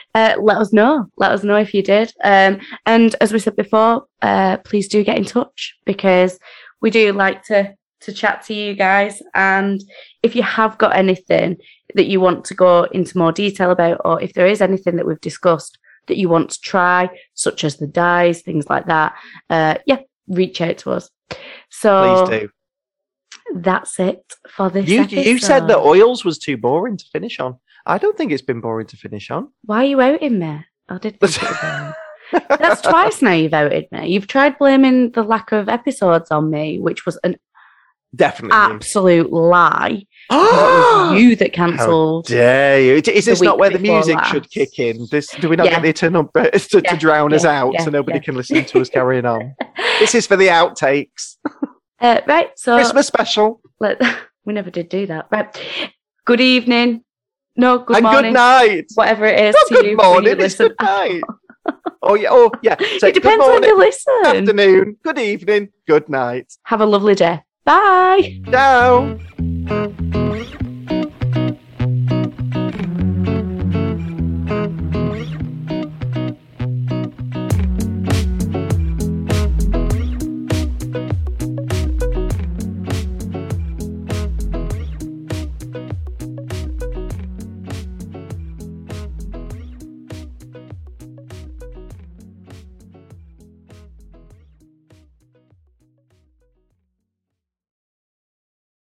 uh, let us know. Let us know if you did. Um, and as we said before, uh, please do get in touch because we do like to to chat to you guys. And if you have got anything that you want to go into more detail about, or if there is anything that we've discussed that you want to try, such as the dyes, things like that, uh, yeah, reach out to us. So Please do. That's it for this You episode. you said that oils was too boring to finish on. I don't think it's been boring to finish on. Why are you outing me? I did think it was boring. That's twice now you've outed me. You've tried blaming the lack of episodes on me, which was an Definitely absolute lie. It was you that How cancelled. dare you? Is this the not week where the before music last. should kick in? This do we not Yeah. get the turn up to, to Yeah, drown us yeah, out yeah, so nobody yeah. can listen to us carrying on? This is for the outtakes. Uh, right, so Christmas special. let, we never did do that. Right. Good evening. No, good and morning. good night. Whatever it is Not to good you. when morning, you it's listen. good night. Oh yeah, oh yeah. So It good depends when morning, you listen. afternoon, good evening, good night. Have a lovely day. Bye. Ciao.